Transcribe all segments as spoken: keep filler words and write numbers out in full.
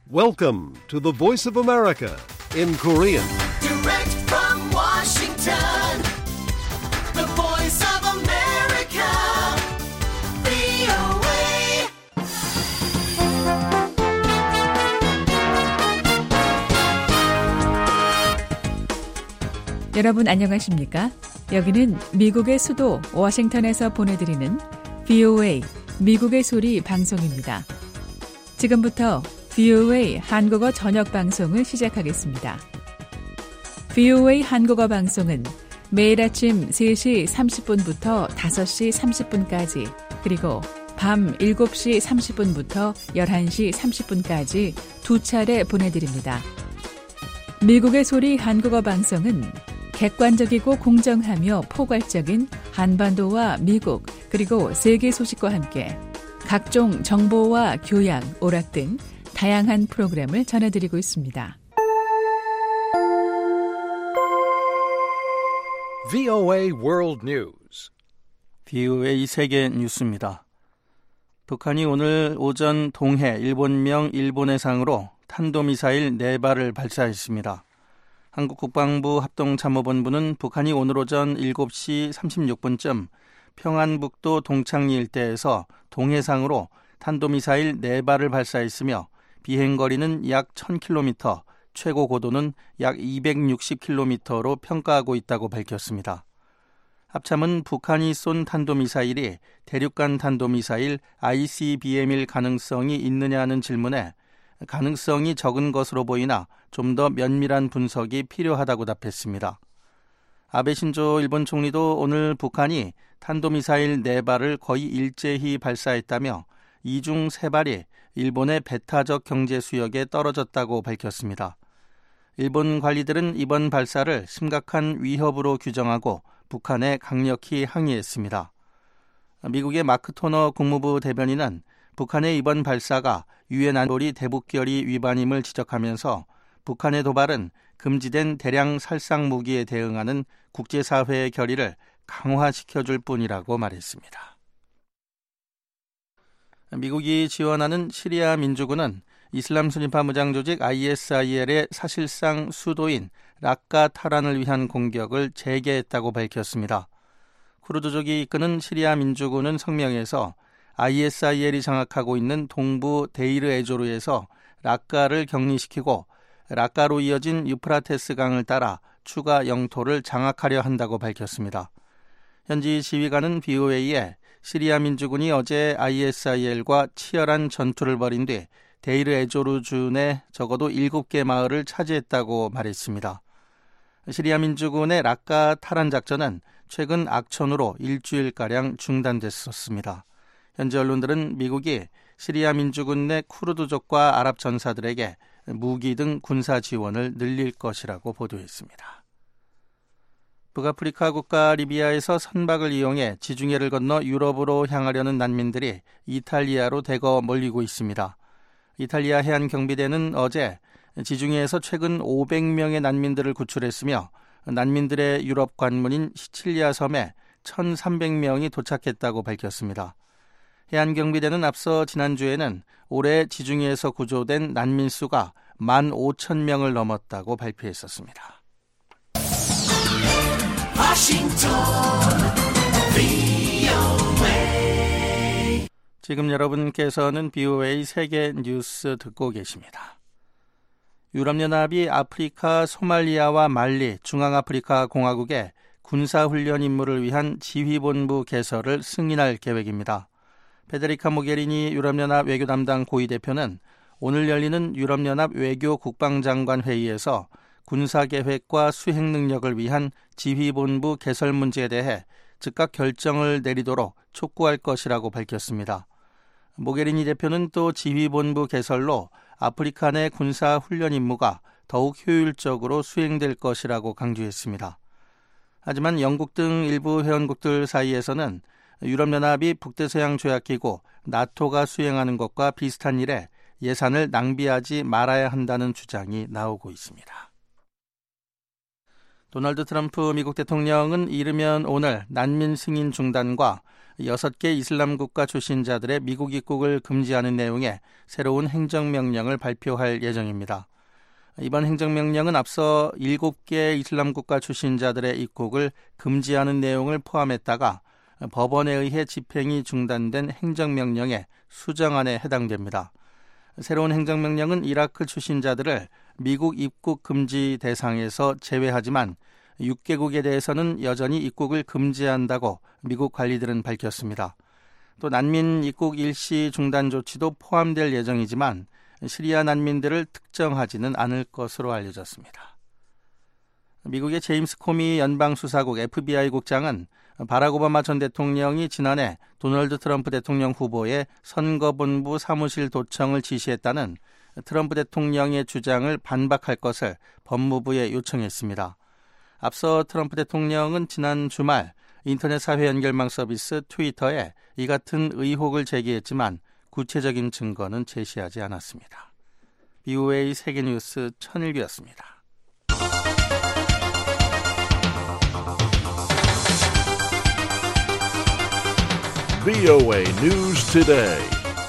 Welcome to the Voice of America in Korean. Direct from Washington, the Voice of America, 브이오에이. 여러분 안녕하십니까? 여기는 미국의 수도 워싱턴에서 보내드리는 브이오에이 미국의 소리 방송입니다. 지금부터 브이오에이 한국어 저녁 방송을 시작하겠습니다. 브이오에이 한국어 방송은 매일 아침 세 시 삼십 분부터 다섯 시 삼십 분까지 그리고 밤 일곱 시 삼십 분부터 열한 시 삼십 분까지 두 차례 보내드립니다. 미국의 소리 한국어 방송은 객관적이고 공정하며 포괄적인 한반도와 미국 그리고 세계 소식과 함께 각종 정보와 교양, 오락 등 다양한 프로그램을 전해드리고 있습니다. 브이오에이 World News. 브이오에이 세계 뉴스입니다. 북한이 오늘 오전 동해 일본명 일본해상으로 탄도미사일 네 발을 발사했습니다. 한국 국방부 합동참모본부는 북한이 오늘 오전 일곱 시 삼십육 분쯤 평안북도 동창리 일대에서 동해상으로 탄도미사일 네 발을 발사했으며 비행거리는 약 천 킬로미터, 최고 고도는 약 이백육십 킬로미터로 평가하고 있다고 밝혔습니다. 합참은 북한이 쏜 탄도미사일이 대륙간 탄도미사일 아이씨비엠일 가능성이 있느냐는 질문에 가능성이 적은 것으로 보이나 좀 더 면밀한 분석이 필요하다고 답했습니다. 아베 신조 일본 총리도 오늘 북한이 탄도미사일 네 발을 거의 일제히 발사했다며 이 중 세 발이 일본의 배타적 경제 수역에 떨어졌다고 밝혔습니다. 일본 관리들은 이번 발사를 심각한 위협으로 규정하고 북한에 강력히 항의했습니다. 미국의 마크 토너 국무부 대변인은 북한의 이번 발사가 유엔 안보리 대북결의 위반임을 지적하면서 북한의 도발은 금지된 대량 살상 무기에 대응하는 국제사회의 결의를 강화시켜줄 뿐이라고 말했습니다. 미국이 지원하는 시리아 민주군은 이슬람 순위파 무장조직 아이에스아이엘의 사실상 수도인 라카 탈환을 위한 공격을 재개했다고 밝혔습니다. 쿠르드족이 이끄는 시리아 민주군은 성명에서 아이에스아이엘이 장악하고 있는 동부 데이르 에조르에서 라카를 격리시키고 라카로 이어진 유프라테스 강을 따라 추가 영토를 장악하려 한다고 밝혔습니다. 현지 지휘관은 브이오에이에 시리아 민주군이 어제 아이에스아이엘과 치열한 전투를 벌인 뒤 데이르 에조르 주내 적어도 일곱 개 마을을 차지했다고 말했습니다. 시리아 민주군의 라카 탈환 작전은 최근 악천후로 일주일가량 중단됐었습니다. 현지 언론들은 미국이 시리아 민주군 내 쿠르드족과 아랍 전사들에게 무기 등 군사 지원을 늘릴 것이라고 보도했습니다. 북아프리카 국가 리비아에서 선박을 이용해 지중해를 건너 유럽으로 향하려는 난민들이 이탈리아로 대거 몰리고 있습니다. 이탈리아 해안경비대는 어제 지중해에서 최근 오백 명의 난민들을 구출했으며 난민들의 유럽 관문인 시칠리아 섬에 천삼백 명이 도착했다고 밝혔습니다. 해안경비대는 앞서 지난주에는 올해 지중해에서 구조된 난민 수가 만 오천 명을 넘었다고 발표했었습니다. 워싱턴, 브이오에이. 지금 여러분께서는 브이오에이 세계 뉴스 듣고 계십니다. 유럽연합이 아프리카 소말리아와 말리, 중앙아프리카 공화국의 군사훈련 임무를 위한 지휘본부 개설을 승인할 계획입니다. 페데리카 모게리니 유럽연합 외교담당 고위대표는 오늘 열리는 유럽연합 외교 국방장관 회의에서 군사계획과 수행 능력을 위한 지휘본부 개설 문제에 대해 즉각 결정을 내리도록 촉구할 것이라고 밝혔습니다. 모게리니 대표는 또 지휘본부 개설로 아프리카 내 군사훈련 임무가 더욱 효율적으로 수행될 것이라고 강조했습니다. 하지만 영국 등 일부 회원국들 사이에서는 유럽연합이 북대서양조약기구 나토가 수행하는 것과 비슷한 일에 예산을 낭비하지 말아야 한다는 주장이 나오고 있습니다. 도널드 트럼프 미국 대통령은 이르면 오늘 난민 승인 중단과 여섯 개 이슬람 국가 출신자들의 미국 입국을 금지하는 내용의 새로운 행정명령을 발표할 예정입니다. 이번 행정명령은 앞서 일곱 개 이슬람 국가 출신자들의 입국을 금지하는 내용을 포함했다가 법원에 의해 집행이 중단된 행정명령의 수정안에 해당됩니다. 새로운 행정명령은 이라크 출신자들을 미국 입국 금지 대상에서 제외하지만 육 개국에 대해서는 여전히 입국을 금지한다고 미국 관리들은 밝혔습니다. 또 난민 입국 일시 중단 조치도 포함될 예정이지만 시리아 난민들을 특정하지는 않을 것으로 알려졌습니다. 미국의 제임스 코미 연방수사국 에프비아이 국장은 바락 오바마 전 대통령이 지난해 도널드 트럼프 대통령 후보의 선거본부 사무실 도청을 지시했다는 트럼프 대통령의 주장을 반박할 것을 법무부에 요청했습니다. 앞서 트럼프 대통령은 지난 주말 인터넷 사회 연결망 서비스 트위터에 이 같은 의혹을 제기했지만 구체적인 증거는 제시하지 않았습니다. 비오에이 세계뉴스 천일규였습니다. 비오에이 News Today.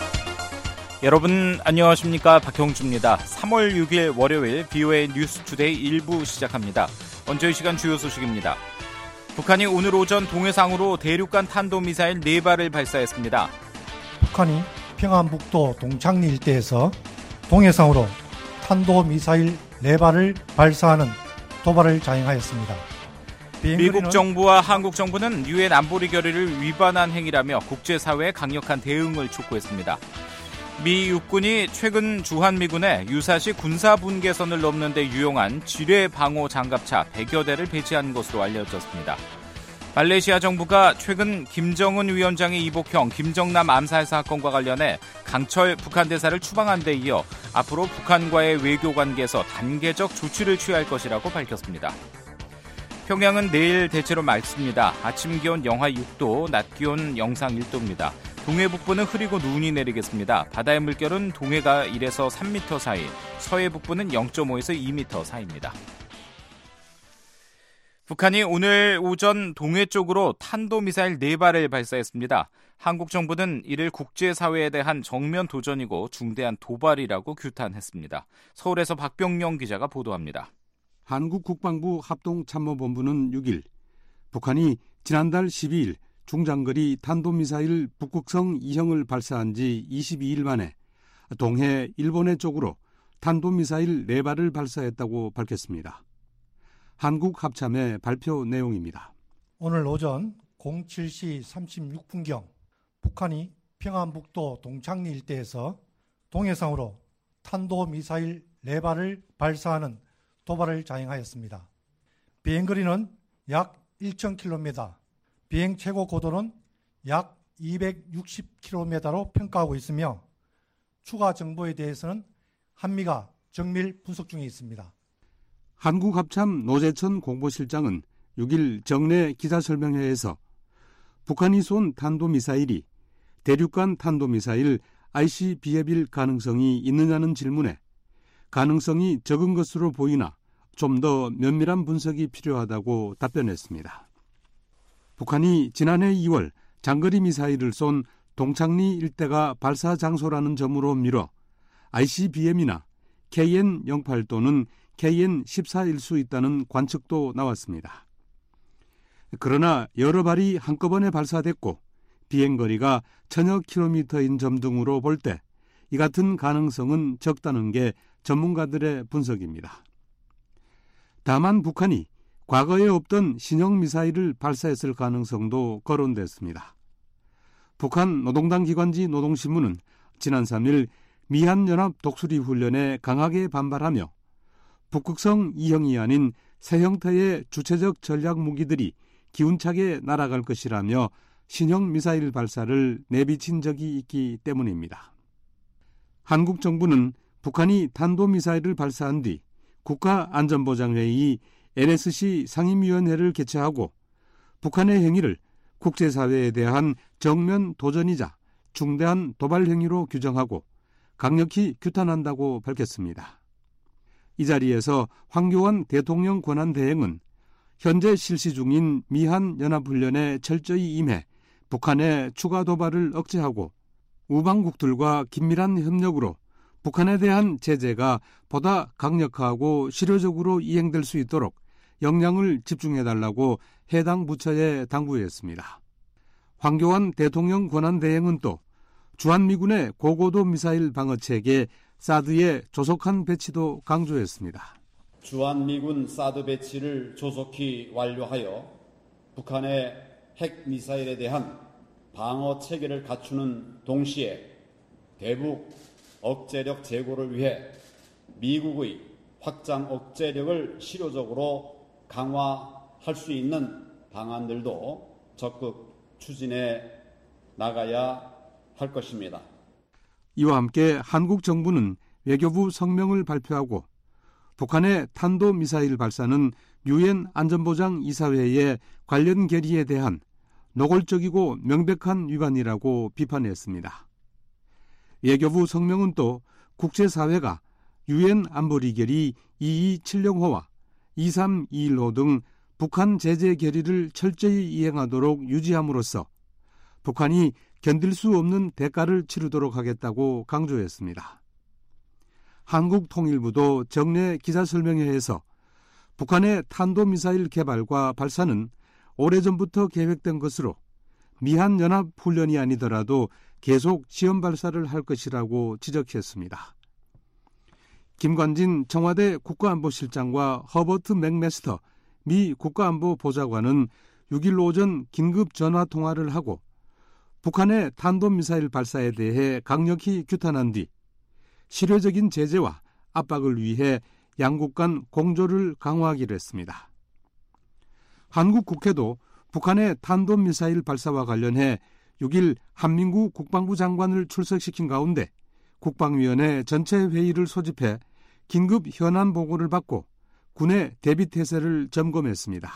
여러분 안녕하십니까, 박형주입니다. 삼월 육일 월요일 비오에이 뉴스 투데이 일 부 시작합니다. 먼저 이 시간 주요 소식입니다. 북한이 오늘 오전 동해상으로 대륙간 탄도미사일 네 발을 발사했습니다. 북한이 평안북도 동창리 일대에서 동해상으로 탄도미사일 네 발을 발사하는 도발을 자행하였습니다. 미국 정부와 한국 정부는 유엔 안보리 결의를 위반한 행위라며 국제사회의 강력한 대응을 촉구했습니다. 미 육군이 최근 주한미군에 유사시 군사분계선을 넘는 데 유용한 지뢰 방호 장갑차 백여 대를 배치한 것으로 알려졌습니다. 말레이시아 정부가 최근 김정은 위원장의 이복형 김정남 암살 사건과 관련해 강철 북한 대사를 추방한 데 이어 앞으로 북한과의 외교 관계에서 단계적 조치를 취할 것이라고 밝혔습니다. 평양은 내일 대체로 맑습니다. 아침 기온 영하 육 도, 낮 기온 영상 일 도입니다. 동해 북부는 흐리고 눈이 내리겠습니다. 바다의 물결은 동해가 일에서 삼 미터 사이, 서해 북부는 영 점 오에서 이 미터 사이입니다. 북한이 오늘 오전 동해 쪽으로 탄도미사일 네 발을 발사했습니다. 한국 정부는 이를 국제사회에 대한 정면 도전이고 중대한 도발이라고 규탄했습니다. 서울에서 박병영 기자가 보도합니다. 한국 국방부 합동참모본부는 육일 북한이 지난달 십이일 중장거리 탄도미사일 북극성 이형을 발사한 지 이십이일 만에 동해 일본해 쪽으로 탄도미사일 네 발을 발사했다고 밝혔습니다. 한국 합참의 발표 내용입니다. 오늘 오전 공칠 시 삼십육 분경 북한이 평안북도 동창리 일대에서 동해상으로 탄도미사일 네 발을 발사하는 도발을 자행하였습니다. 비행거리는 약 천 킬로미터, 비행 최고 고도는 약 이백육십 킬로미터로 평가하고 있으며 추가 정보에 대해서는 한미가 정밀 분석 중에 있습니다. 한국합참 노재천 공보실장은 육일 정례 기자설명회에서 북한이 쏜 탄도미사일이 대륙간 탄도미사일 아이씨비엠일 가능성이 있느냐는 질문에 가능성이 적은 것으로 보이나 좀 더 면밀한 분석이 필요하다고 답변했습니다. 북한이 지난해 이월 장거리 미사일을 쏜 동창리 일대가 발사 장소라는 점으로 미뤄 아이씨비엠이나 케이엔 영팔 또는 케이엔 십사일 수 있다는 관측도 나왔습니다. 그러나 여러 발이 한꺼번에 발사됐고 비행거리가 천여 킬로미터인 점 등으로 볼 때 이 같은 가능성은 적다는 게 전문가들의 분석입니다. 다만 북한이 과거에 없던 신형 미사일을 발사했을 가능성도 거론됐습니다. 북한 노동당 기관지 노동신문은 지난 삼일 미한연합 독수리 훈련에 강하게 반발하며 북극성 이형이 아닌 새 형태의 주체적 전략 무기들이 기운차게 날아갈 것이라며 신형 미사일 발사를 내비친 적이 있기 때문입니다. 한국 정부는 북한이 탄도미사일을 발사한 뒤 국가안전보장회의 엔에스씨 상임위원회를 개최하고 북한의 행위를 국제사회에 대한 정면 도전이자 중대한 도발 행위로 규정하고 강력히 규탄한다고 밝혔습니다. 이 자리에서 황교안 대통령 권한대행은 현재 실시 중인 미한 연합훈련에 철저히 임해 북한의 추가 도발을 억제하고 우방국들과 긴밀한 협력으로 북한에 대한 제재가 보다 강력하고 실효적으로 이행될 수 있도록 역량을 집중해달라고 해당 부처에 당부했습니다. 황교안 대통령 권한대행은 또 주한미군의 고고도 미사일 방어체계 사드의 조속한 배치도 강조했습니다. 주한미군 사드 배치를 조속히 완료하여 북한의 핵미사일에 대한 방어체계를 갖추는 동시에 대북 억제력 제고를 위해 미국의 확장 억제력을 실효적으로 강화할 수 있는 방안들도 적극 추진해 나가야 할 것입니다. 이와 함께 한국 정부는 외교부 성명을 발표하고 북한의 탄도미사일 발사는 유엔 안전보장 이사회의 관련 결의에 대한 노골적이고 명백한 위반이라고 비판했습니다. 외교부 성명은 또 국제사회가 유엔 안보리 결의 이이칠영호와 이삼이일호 등 북한 제재 결의를 철저히 이행하도록 유지함으로써 북한이 견딜 수 없는 대가를 치르도록 하겠다고 강조했습니다. 한국통일부도 정례 기자설명회에서 북한의 탄도미사일 개발과 발사는 오래전부터 계획된 것으로 미한연합훈련이 아니더라도 계속 시험 발사를 할 것이라고 지적했습니다. 김관진 청와대 국가안보실장과 허버트 맥메스터 미 국가안보보좌관은 육일 오전 긴급 전화통화를 하고 북한의 탄도미사일 발사에 대해 강력히 규탄한 뒤 실효적인 제재와 압박을 위해 양국 간 공조를 강화하기로 했습니다. 한국 국회도 북한의 탄도미사일 발사와 관련해 육일 한민구 국방부 장관을 출석시킨 가운데 국방위원회 전체 회의를 소집해 긴급 현안 보고를 받고 군의 대비태세를 점검했습니다.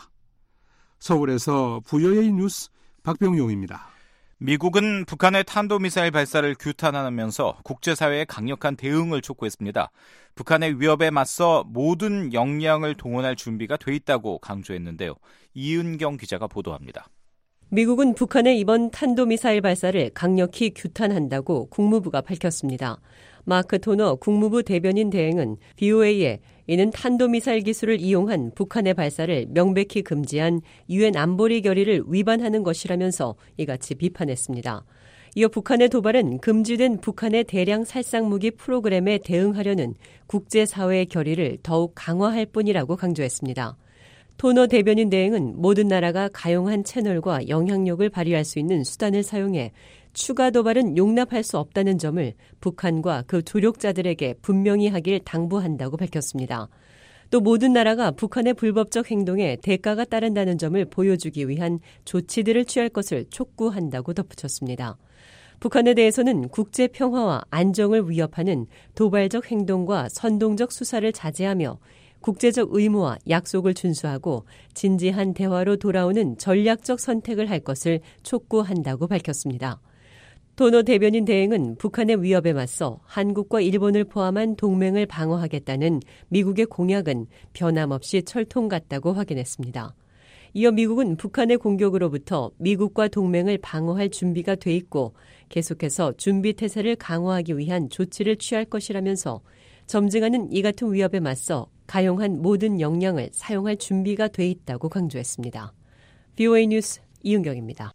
서울에서 브이오에이 뉴스 박병용입니다. 미국은 북한의 탄도미사일 발사를 규탄하면서 국제사회의 강력한 대응을 촉구했습니다. 북한의 위협에 맞서 모든 역량을 동원할 준비가 돼 있다고 강조했는데요. 이은경 기자가 보도합니다. 미국은 북한의 이번 탄도미사일 발사를 강력히 규탄한다고 국무부가 밝혔습니다. 마크 토너 국무부 대변인 대행은 브이오에이에 이는 탄도미사일 기술을 이용한 북한의 발사를 명백히 금지한 유엔 안보리 결의를 위반하는 것이라면서 이같이 비판했습니다. 이어 북한의 도발은 금지된 북한의 대량 살상무기 프로그램에 대응하려는 국제사회의 결의를 더욱 강화할 뿐이라고 강조했습니다. 토너 대변인 대행은 모든 나라가 가용한 채널과 영향력을 발휘할 수 있는 수단을 사용해 추가 도발은 용납할 수 없다는 점을 북한과 그 조력자들에게 분명히 하길 당부한다고 밝혔습니다. 또 모든 나라가 북한의 불법적 행동에 대가가 따른다는 점을 보여주기 위한 조치들을 취할 것을 촉구한다고 덧붙였습니다. 북한에 대해서는 국제 평화와 안정을 위협하는 도발적 행동과 선동적 수사를 자제하며 국제적 의무와 약속을 준수하고 진지한 대화로 돌아오는 전략적 선택을 할 것을 촉구한다고 밝혔습니다. 토노 대변인 대행은 북한의 위협에 맞서 한국과 일본을 포함한 동맹을 방어하겠다는 미국의 공약은 변함없이 철통 같다고 확인했습니다. 이어 미국은 북한의 공격으로부터 미국과 동맹을 방어할 준비가 돼 있고 계속해서 준비태세를 강화하기 위한 조치를 취할 것이라면서 점증하는 이 같은 위협에 맞서 가용한 모든 역량을 사용할 준비가 돼 있다고 강조했습니다. 브이오에이 뉴스 이은경입니다.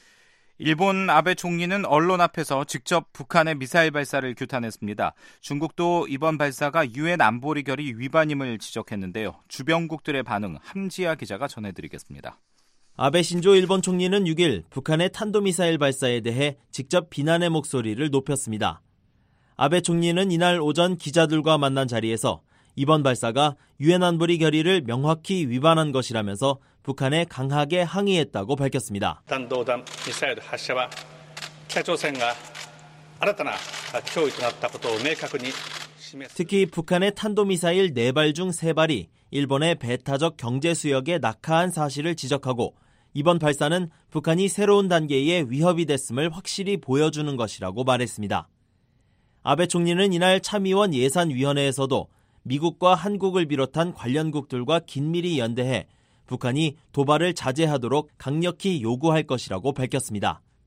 일본 아베 총리는 언론 앞에서 직접 북한의 미사일 발사를 규탄했습니다. 중국도 이번 발사가 유엔 안보리 결의 위반임을 지적했는데요. 주변국들의 반응 함지아 기자가 전해드리겠습니다. 아베 신조 일본 총리는 육일 북한의 탄도미사일 발사에 대해 직접 비난의 목소리를 높였습니다. 아베 총리는 이날 오전 기자들과 만난 자리에서 이번 발사가 유엔 안보리 결의를 명확히 위반한 것이라면서 북한에 강하게 항의했다고 밝혔습니다. 탄도弾ミサイル発射は北朝鮮が新たな脅威となったことを明確に示す. 특히 북한의 탄도미사일 네 발 중 세 발이 일본의 배타적 경제 수역에 낙하한 사실을 지적하고 이번 발사는 북한이 새로운 단계의 위협이 됐음을 확실히 보여주는 것이라고 말했습니다. 아베 총리는 이날 참의원 예산위원회에서도 미국과 한국을 비롯한 관련국들과 긴밀히 연대해 북한이 도발을 자제하도록 강력히 요구할 것이라고 밝혔습니다.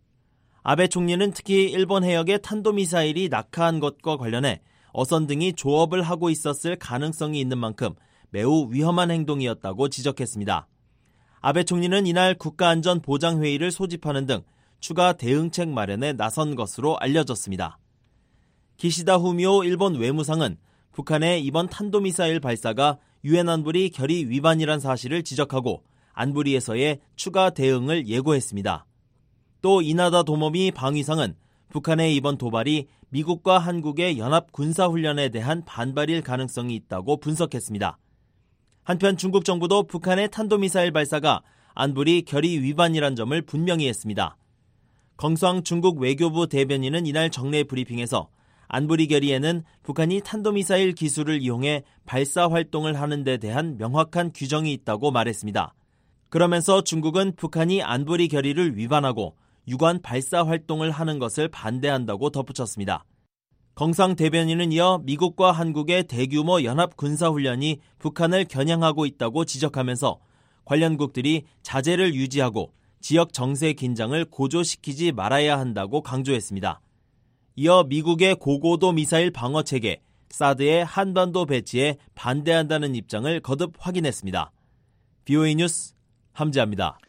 아베 총리는 특히 일본 해역에 탄도미사일이 낙하한 것과 관련해 어선 등이 조업을 하고 있었을 가능성이 있는 만큼 매우 위험한 행동이었다고 지적했습니다. 아베 총리는 이날 국가안전보장회의를 소집하는 등 추가 대응책 마련에 나선 것으로 알려졌습니다. 기시다 후미오 일본 외무상은 북한의 이번 탄도미사일 발사가 유엔 안보리 결의 위반이란 사실을 지적하고 안보리에서의 추가 대응을 예고했습니다. 또 이나다 도모미 방위상은 북한의 이번 도발이 미국과 한국의 연합 군사훈련에 대한 반발일 가능성이 있다고 분석했습니다. 한편 중국 정부도 북한의 탄도미사일 발사가 안보리 결의 위반이란 점을 분명히 했습니다. 껑수왕 중국 외교부 대변인은 이날 정례 브리핑에서 안보리 결의에는 북한이 탄도미사일 기술을 이용해 발사 활동을 하는 데 대한 명확한 규정이 있다고 말했습니다. 그러면서 중국은 북한이 안보리 결의를 위반하고 유관 발사 활동을 하는 것을 반대한다고 덧붙였습니다. 껑상 대변인은 이어 미국과 한국의 대규모 연합 군사훈련이 북한을 겨냥하고 있다고 지적하면서 관련국들이 자제를 유지하고 지역 정세 긴장을 고조시키지 말아야 한다고 강조했습니다. 이어 미국의 고고도 미사일 방어체계 사드의 한반도 배치에 반대한다는 입장을 거듭 확인했습니다. 비오에이 뉴스 함지아입니다.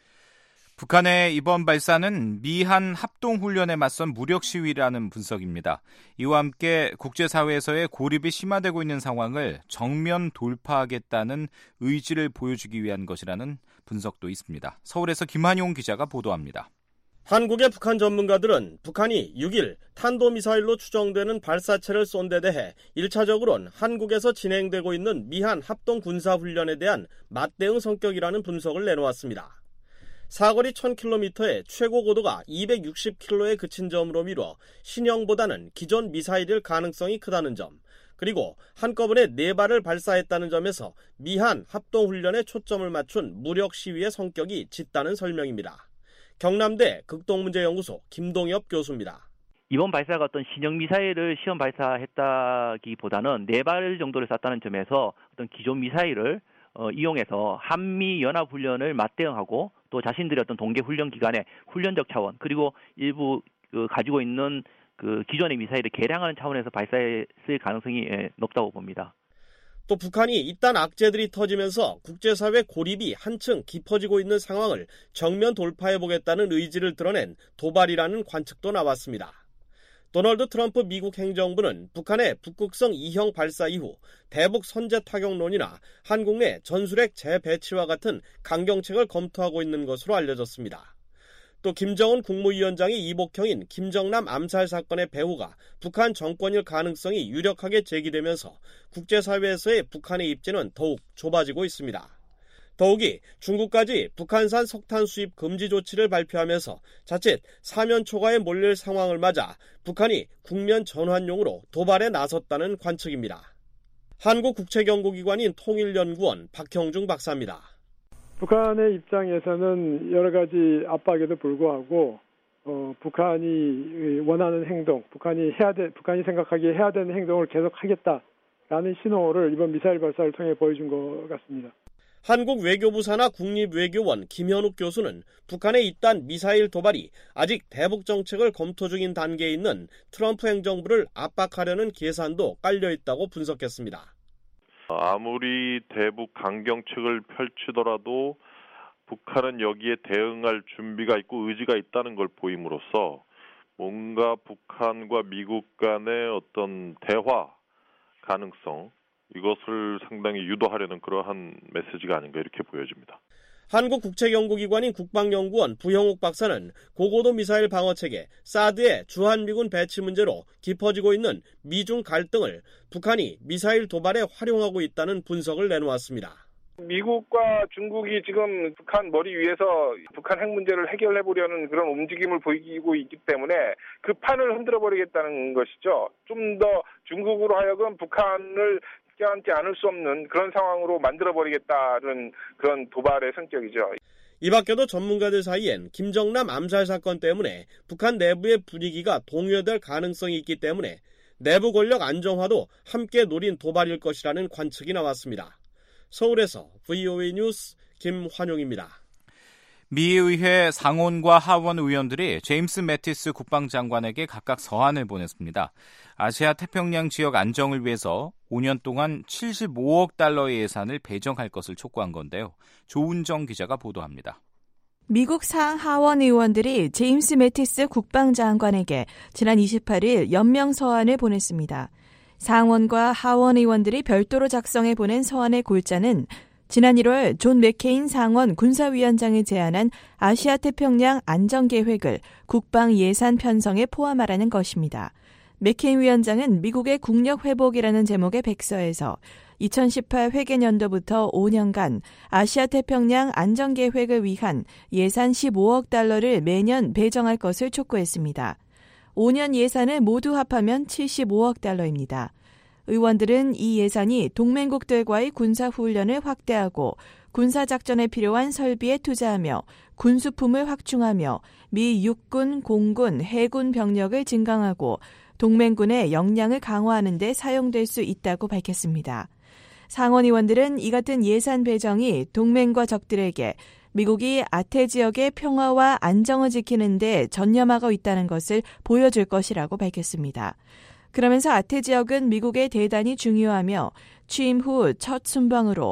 북한의 이번 발사는 미한 합동훈련에 맞선 무력 시위라는 분석입니다. 이와 함께 국제사회에서의 고립이 심화되고 있는 상황을 정면 돌파하겠다는 의지를 보여주기 위한 것이라는 분석도 있습니다. 서울에서 김한용 기자가 보도합니다. 한국의 북한 전문가들은 북한이 육 일 탄도미사일로 추정되는 발사체를 쏜 데 대해 일 차적으로는 한국에서 진행되고 있는 미한 합동군사훈련에 대한 맞대응 성격이라는 분석을 내놓았습니다. 사거리 천 킬로미터에 최고 고도가 이백육십 킬로미터에 그친 점으로 미뤄 신형보다는 기존 미사일일 가능성이 크다는 점, 그리고 한꺼번에 네 발을 발사했다는 점에서 미한 합동훈련에 초점을 맞춘 무력 시위의 성격이 짙다는 설명입니다. 경남대 극동문제연구소 김동엽 교수입니다. 이번 발사가 어떤 신형 미사일을 시험 발사했다기보다는 네 발 정도를 쐈다는 점에서 어떤 기존 미사일을 어, 이용해서 한미 연합 훈련을 맞대응하고 또 자신들의 어떤 동계 훈련 기간에 훈련적 차원 그리고 일부 그 가지고 있는 그 기존의 미사일을 개량하는 차원에서 발사했을 가능성이 예, 높다고 봅니다. 또 북한이 이딴 악재들이 터지면서 국제사회 고립이 한층 깊어지고 있는 상황을 정면 돌파해보겠다는 의지를 드러낸 도발이라는 관측도 나왔습니다. 도널드 트럼프 미국 행정부는 북한의 북극성 이형 발사 이후 대북 선제 타격론이나 한국 내 전술핵 재배치와 같은 강경책을 검토하고 있는 것으로 알려졌습니다. 또 김정은 국무위원장의 이복형인 김정남 암살 사건의 배후가 북한 정권일 가능성이 유력하게 제기되면서 국제사회에서의 북한의 입지는 더욱 좁아지고 있습니다. 더욱이 중국까지 북한산 석탄 수입 금지 조치를 발표하면서 자칫 사면 초과에 몰릴 상황을 맞아 북한이 국면 전환용으로 도발에 나섰다는 관측입니다. 한국국책연구기관인 통일연구원 박형중 박사입니다. 북한의 입장에서는 여러 가지 압박에도 불구하고 어, 북한이 원하는 행동, 북한이 해야 돼, 북한이 생각하기에 해야 되는 행동을 계속하겠다라는 신호를 이번 미사일 발사를 통해 보여준 것 같습니다. 한국 외교부 산하 국립외교원 김현욱 교수는 북한의 이딴 미사일 도발이 아직 대북 정책을 검토 중인 단계에 있는 트럼프 행정부를 압박하려는 계산도 깔려있다고 분석했습니다. 아무리 대북 강경책을 펼치더라도 북한은 여기에 대응할 준비가 있고 의지가 있다는 걸 보임으로써 뭔가 북한과 미국 간의 어떤 대화 가능성, 이것을 상당히 유도하려는 그러한 메시지가 아닌가 이렇게 보여집니다. 한국국책연구기관인 국방연구원 부형욱 박사는 고고도 미사일 방어체계 사드의 주한미군 배치 문제로 깊어지고 있는 미중 갈등을 북한이 미사일 도발에 활용하고 있다는 분석을 내놓았습니다. 미국과 중국이 지금 북한 머리 위에서 북한 핵 문제를 해결해보려는 그런 움직임을 보이고 있기 때문에 그 판을 흔들어버리겠다는 것이죠. 좀 더 중국으로 하여금 북한을 껴안지 않을 수 없는 그런 상황으로 만들어버리겠다는 그런 도발의 성격이죠. 이 밖에도 전문가들 사이엔 김정남 암살 사건 때문에 북한 내부의 분위기가 동요될 가능성이 있기 때문에 내부 권력 안정화도 함께 노린 도발일 것이라는 관측이 나왔습니다. 서울에서 브이오에이 뉴스 김환용입니다. 미 의회 상원과 하원 의원들이 제임스 매티스 국방장관에게 각각 서한을 보냈습니다. 아시아 태평양 지역 안정을 위해서 오 년 동안 칠십오억 달러의 예산을 배정할 것을 촉구한 건데요. 조은정 기자가 보도합니다. 미국 상하원 의원들이 제임스 매티스 국방장관에게 지난 이십팔일 연명 서한을 보냈습니다. 상원과 하원 의원들이 별도로 작성해 보낸 서한의 골자는 지난 일월 존 맥케인 상원 군사위원장이 제안한 아시아 태평양 안정계획을 국방 예산 편성에 포함하라는 것입니다. 맥케인 위원장은 미국의 국력 회복이라는 제목의 백서에서 이천십팔 회계년도부터 오 년간 아시아 태평양 안정계획을 위한 예산 십오억 달러를 매년 배정할 것을 촉구했습니다. 오 년 예산을 모두 합하면 칠십오억 달러입니다. 의원들은 이 예산이 동맹국들과의 군사훈련을 확대하고 군사작전에 필요한 설비에 투자하며 군수품을 확충하며 미 육군, 공군, 해군 병력을 증강하고 동맹군의 역량을 강화하는 데 사용될 수 있다고 밝혔습니다. 상원 의원들은 이 같은 예산 배정이 동맹과 적들에게 미국이 아태 지역의 평화와 안정을 지키는 데 전념하고 있다는 것을 보여줄 것이라고 밝혔습니다. 그러면서 아태 지역은 미국에 대단히 중요하며 취임 후 첫 순방으로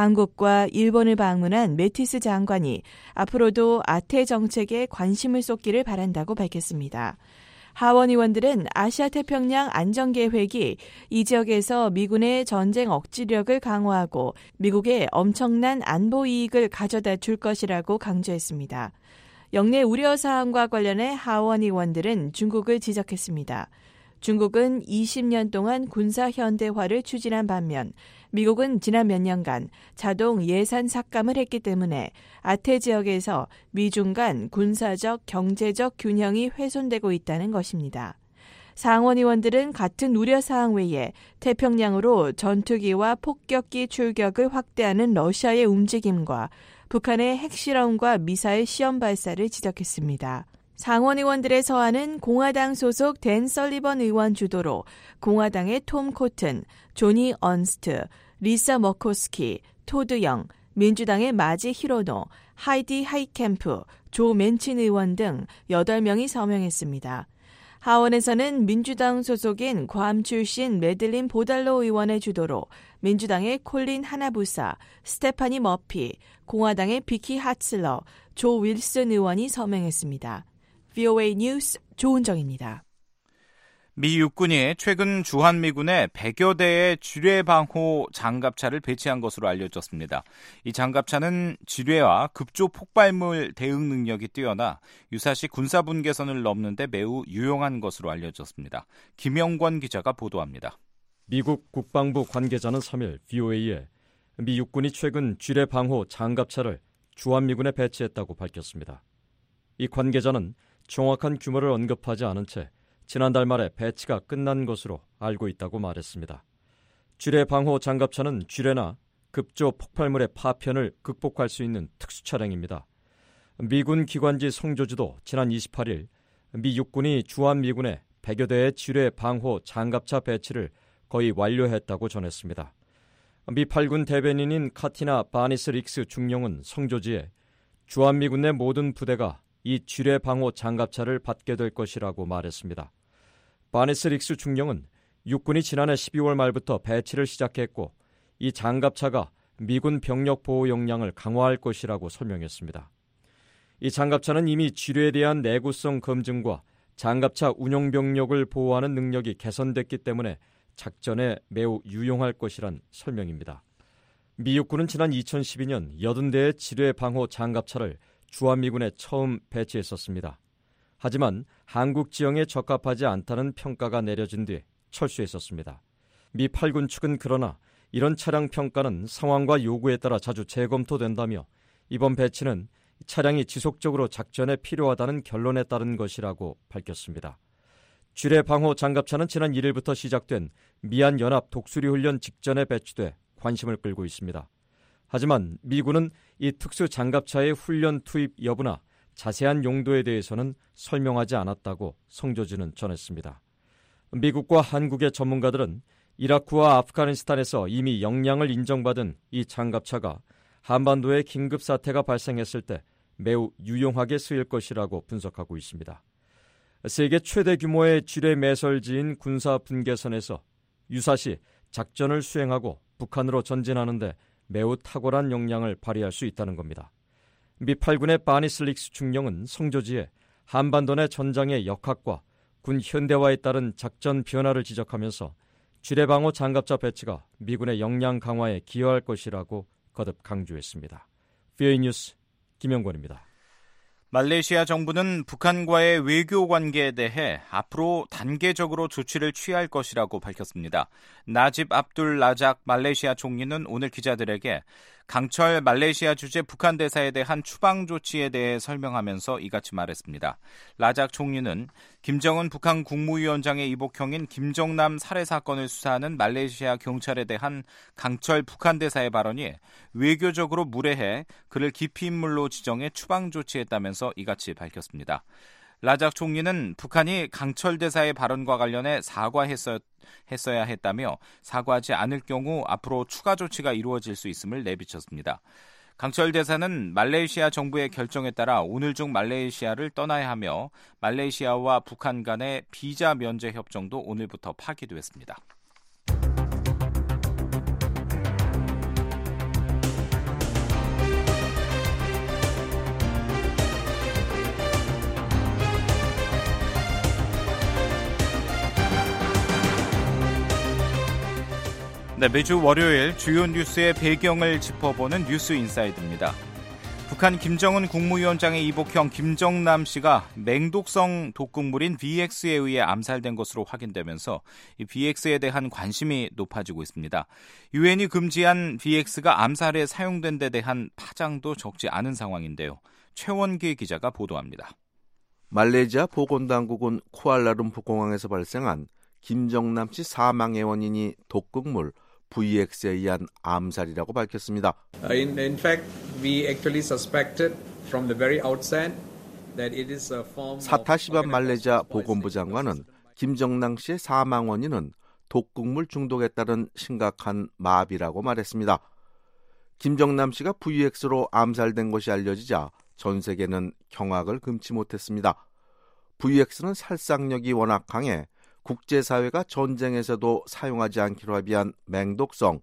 한국과 일본을 방문한 매티스 장관이 앞으로도 아태 정책에 관심을 쏟기를 바란다고 밝혔습니다. 하원 의원들은 아시아 태평양 안정계획이 이 지역에서 미군의 전쟁 억지력을 강화하고 미국의 엄청난 안보 이익을 가져다 줄 것이라고 강조했습니다. 역내 우려사항과 관련해 하원 의원들은 중국을 지적했습니다. 중국은 이십 년 동안 군사 현대화를 추진한 반면 미국은 지난 몇 년간 자동 예산 삭감을 했기 때문에 아태 지역에서 미중 간 군사적, 경제적 균형이 훼손되고 있다는 것입니다. 상원 의원들은 같은 우려사항 외에 태평양으로 전투기와 폭격기 출격을 확대하는 러시아의 움직임과 북한의 핵실험과 미사일 시험 발사를 지적했습니다. 상원 의원들의 서한은 공화당 소속 댄 설리번 의원 주도로 공화당의 톰 코튼, 조니 언스트, 리사 머코스키, 토드 영, 민주당의 마지 히로노, 하이디 하이캠프, 조 맨친 의원 등 여덟 명이 서명했습니다. 하원에서는 민주당 소속인 괌 출신 매들린 보달로 의원의 주도로 민주당의 콜린 하나부사, 스테파니 머피, 공화당의 비키 하츠러, 조 윌슨 의원이 서명했습니다. 브이오에이 뉴스 조은정입니다. 미 육군이 최근 주한미군에 백여 대의 지뢰방호 장갑차를 배치한 것으로 알려졌습니다. 이 장갑차는 지뢰와 급조 폭발물 대응 능력이 뛰어나 유사시 군사분계선을 넘는 데 매우 유용한 것으로 알려졌습니다. 김영권 기자가 보도합니다. 미국 국방부 관계자는 삼일 브이오에이에 미 육군이 최근 지뢰방호 장갑차를 주한미군에 배치했다고 밝혔습니다. 이 관계자는 정확한 규모를 언급하지 않은 채 지난달 말에 배치가 끝난 것으로 알고 있다고 말했습니다. 지뢰 방호 장갑차는 지뢰나 급조 폭발물의 파편을 극복할 수 있는 특수 차량입니다. 미군 기관지 성조지도 지난 이십팔일 미 육군이 주한미군에 백여 대의 지뢰 방호 장갑차 배치를 거의 완료했다고 전했습니다. 미 팔 군 대변인인 카티나 바니스 릭스 중령은 성조지에 주한미군 내 모든 부대가 이 지뢰 방호 장갑차를 받게 될 것이라고 말했습니다. 바니스 릭스 중령은 육군이 지난해 십이월 말부터 배치를 시작했고 이 장갑차가 미군 병력 보호 역량을 강화할 것이라고 설명했습니다. 이 장갑차는 이미 지뢰에 대한 내구성 검증과 장갑차 운용 병력을 보호하는 능력이 개선됐기 때문에 작전에 매우 유용할 것이란 설명입니다. 미 육군은 지난 이천십이년 여든 대의 지뢰 방호 장갑차를 주한미군에 처음 배치했었습니다. 하지만 한국 지형에 적합하지 않다는 평가가 내려진 뒤 철수했었습니다. 미 팔 군 측은 그러나 이런 차량 평가는 상황과 요구에 따라 자주 재검토된다며 이번 배치는 차량이 지속적으로 작전에 필요하다는 결론에 따른 것이라고 밝혔습니다. 지뢰 방호 장갑차는 지난 일일부터 시작된 미한연합 독수리 훈련 직전에 배치돼 관심을 끌고 있습니다. 하지만 미군은 이 특수 장갑차의 훈련 투입 여부나 자세한 용도에 대해서는 설명하지 않았다고 성조지는 전했습니다. 미국과 한국의 전문가들은 이라크와 아프가니스탄에서 이미 역량을 인정받은 이 장갑차가 한반도에 긴급 사태가 발생했을 때 매우 유용하게 쓰일 것이라고 분석하고 있습니다. 세계 최대 규모의 지뢰 매설지인 군사 분계선에서 유사시 작전을 수행하고 북한으로 전진하는 데 매우 탁월한 역량을 발휘할 수 있다는 겁니다. 미 팔 군의 바니슬릭스 중령은 성조지에 한반도 내 전장의 역학과 군 현대화에 따른 작전 변화를 지적하면서 지뢰방어 장갑차 배치가 미군의 역량 강화에 기여할 것이라고 거듭 강조했습니다. 비오에이 뉴스 김영권입니다. 말레이시아 정부는 북한과의 외교 관계에 대해 앞으로 단계적으로 조치를 취할 것이라고 밝혔습니다. 나집 압둘 라작 말레이시아 총리는 오늘 기자들에게 강철 말레이시아 주재 북한 대사에 대한 추방 조치에 대해 설명하면서 이같이 말했습니다. 라작 총리는 김정은 북한 국무위원장의 이복형인 김정남 살해 사건을 수사하는 말레이시아 경찰에 대한 강철 북한 대사의 발언이 외교적으로 무례해 그를 기피인물로 지정해 추방 조치했다면서 이같이 밝혔습니다. 라작 총리는 북한이 강철 대사의 발언과 관련해 사과했어야 했다며 사과하지 않을 경우 앞으로 추가 조치가 이루어질 수 있음을 내비쳤습니다. 강철 대사는 말레이시아 정부의 결정에 따라 오늘 중 말레이시아를 떠나야 하며 말레이시아와 북한 간의 비자 면제 협정도 오늘부터 파기됐습니다. 네, 매주 월요일 주요 뉴스의 배경을 짚어보는 뉴스 인사이드입니다. 북한 김정은 국무위원장의 이복형 김정남 씨가 맹독성 독극물인 비엑스에 의해 암살된 것으로 확인되면서 이 비엑스에 대한 관심이 높아지고 있습니다. 유엔이 금지한 비엑스가 암살에 사용된 데 대한 파장도 적지 않은 상황인데요. 최원기 기자가 보도합니다. 말레이시아 보건당국은 쿠알라룸푸 공항에서 발생한 김정남 씨 사망의 원인이 독극물 브이엑스에 의한 암살이라고 밝혔습니다. In, in fact, we actually suspected from the very outset that it is a form of 사타시반 말레이시아 보건부 장관은 김정남 씨의 사망 원인은 독극물 중독에 따른 심각한 마비라고 말했습니다. 김정남 씨가 브이엑스로 암살된 것이 알려지자 전 세계는 경악을 금치 못했습니다. 브이엑스는 살상력이 워낙 강해 국제사회가 전쟁에서도 사용하지 않기로 합의한 맹독성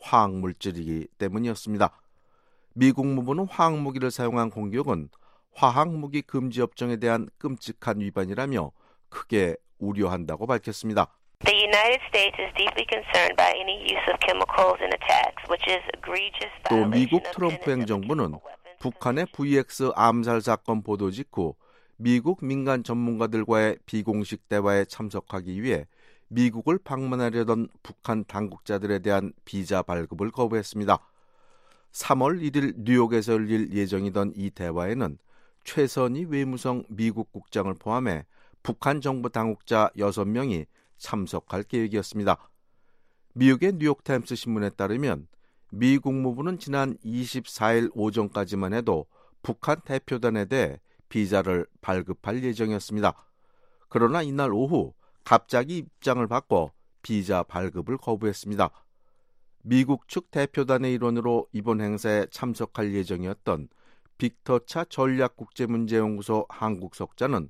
화학물질이기 때문이었습니다. 미 국무부는 화학무기를 사용한 공격은 화학무기 금지협정에 대한 끔찍한 위반이라며 크게 우려한다고 밝혔습니다. The United States is deeply concerned by any use of chemicals in attacks, which is egregious 또 violation 미국 of 트럼프 행정부는 북한의 브이엑스 암살 사건 보도 직후 미국 민간 전문가들과의 비공식 대화에 참석하기 위해 미국을 방문하려던 북한 당국자들에 대한 비자 발급을 거부했습니다. 삼월 일일 뉴욕에서 열릴 예정이던 이 대화에는 최선희 외무성 미국 국장을 포함해 북한 정부 당국자 여섯 명이 참석할 계획이었습니다. 미국의 뉴욕타임스 신문에 따르면 미 국무부는 지난 이십사일 오전까지만 해도 북한 대표단에 대해 비자를 발급할 예정이었습니다. 그러나 이날 오후 갑자기 입장을 바꿔 비자 발급을 거부했습니다. 미국 측 대표단의 일원으로 이번 행사에 참석할 예정이었던 빅터차 전략국제문제연구소 한국 석자는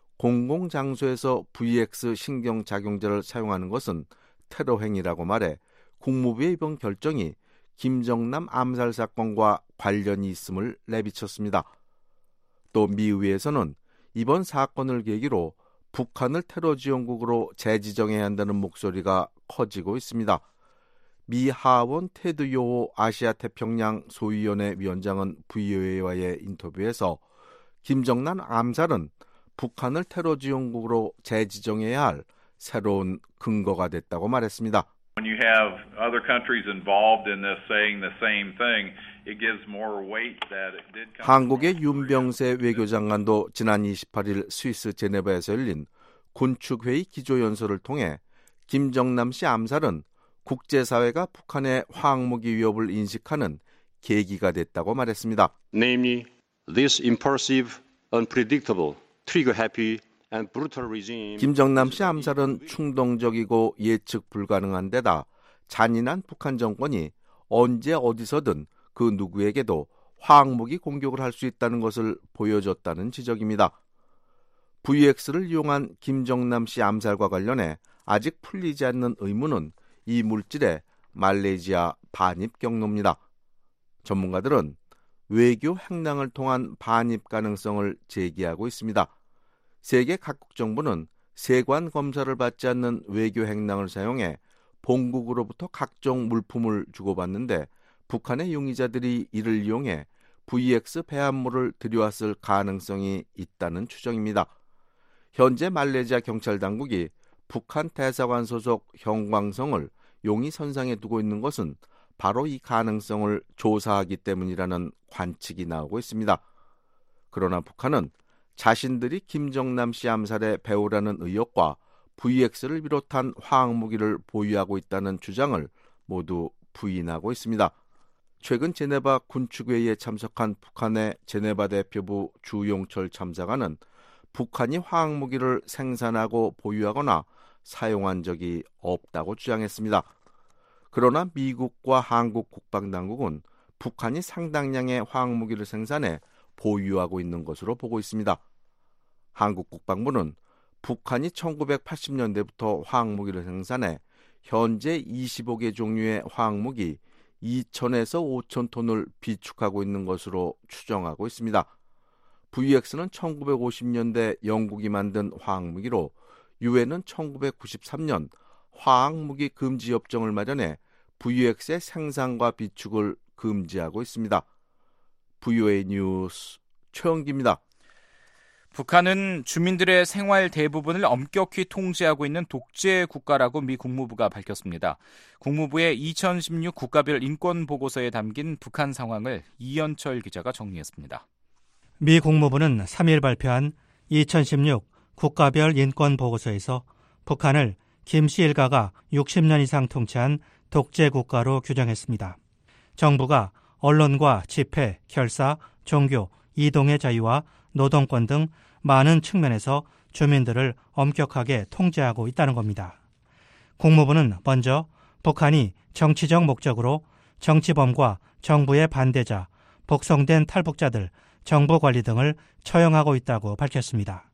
공공장소에서 브이엑스 신경작용제를 사용하는 것은 테러 행위라고 말해 국무부의 이번 결정이 김정남 암살 사건과 관련이 있음을 내비쳤습니다. 또 미의회에서는 이번 사건을 계기로 북한을 테러 지원국으로 재지정해야 한다는 목소리가 커지고 있습니다. 미 하원 테드 요호 아시아 태평양 소위원회 위원장은 브이오에이와의 인터뷰에서 김정남 암살은 북한을 테러 지원국으로 재지정해야 할 새로운 근거가 됐다고 말했습니다. When you have other countries involved in this saying the same thing, it gives more weight that it did come. 한국의 윤병세 외교장관도 지난 이십팔일 스위스 제네바에서 열린 군축회의 기조연설을 통해 김정남 씨 암살은 국제사회가 북한의 화학무기 위협을 인식하는 계기가 됐다고 말했습니다. Namely, this impulsive, unpredictable, trigger-happy 김정남 씨 암살은 충동적이고 예측 불가능한 데다 잔인한 북한 정권이 언제 어디서든 그 누구에게도 화학무기 공격을 할 수 있다는 것을 보여줬다는 지적입니다. 브이엑스를 이용한 김정남 씨 암살과 관련해 아직 풀리지 않는 의문은 이 물질의 말레이시아 반입 경로입니다. 전문가들은 외교 행랑을 통한 반입 가능성을 제기하고 있습니다. 세계 각국 정부는 세관 검사를 받지 않는 외교 행랑을 사용해 본국으로부터 각종 물품을 주고받는데 북한의 용의자들이 이를 이용해 브이엑스 배합물을 들여왔을 가능성이 있다는 추정입니다. 현재 말레이시아 경찰 당국이 북한 대사관 소속 형광성을 용의 선상에 두고 있는 것은 바로 이 가능성을 조사하기 때문이라는 관측이 나오고 있습니다. 그러나 북한은 자신들이 김정남 씨 암살의 배후라는 의혹과 브이엑스를 비롯한 화학무기를 보유하고 있다는 주장을 모두 부인하고 있습니다. 최근 제네바 군축회의에 참석한 북한의 제네바 대표부 주용철 참사관은 북한이 화학무기를 생산하고 보유하거나 사용한 적이 없다고 주장했습니다. 그러나 미국과 한국 국방당국은 북한이 상당량의 화학무기를 생산해 보유하고 있는 것으로 보고 있습니다. 한국 국방부는 북한이 천구백팔십 년대부터 화학무기를 생산해 현재 이십오 개 종류의 화학무기 이천에서 오천 톤을 비축하고 있는 것으로 추정하고 있습니다. 브이엑스는 천구백오십 년대 영국이 만든 화학무기로 유엔은 천구백구십삼 년 화학무기 금지 협정을 마련해 브이엑스의 생산과 비축을 금지하고 있습니다. 브이오에이 뉴스 최영기입니다. 북한은 주민들의 생활 대부분을 엄격히 통제하고 있는 독재 국가라고 미 국무부가 밝혔습니다. 국무부의 이천십육 국가별 인권 보고서에 담긴 북한 상황을 이현철 기자가 정리했습니다. 미 국무부는 삼 일 발표한 이천십육 국가별 인권 보고서에서 북한을 김씨 일가가 육십 년 이상 통치한 독재 국가로 규정했습니다. 정부가 언론과 집회, 결사, 종교, 이동의 자유와 노동권 등 많은 측면에서 주민들을 엄격하게 통제하고 있다는 겁니다. 국무부는 먼저 북한이 정치적 목적으로 정치범과 정부의 반대자, 복송된 탈북자들, 정부 관리 등을 처형하고 있다고 밝혔습니다.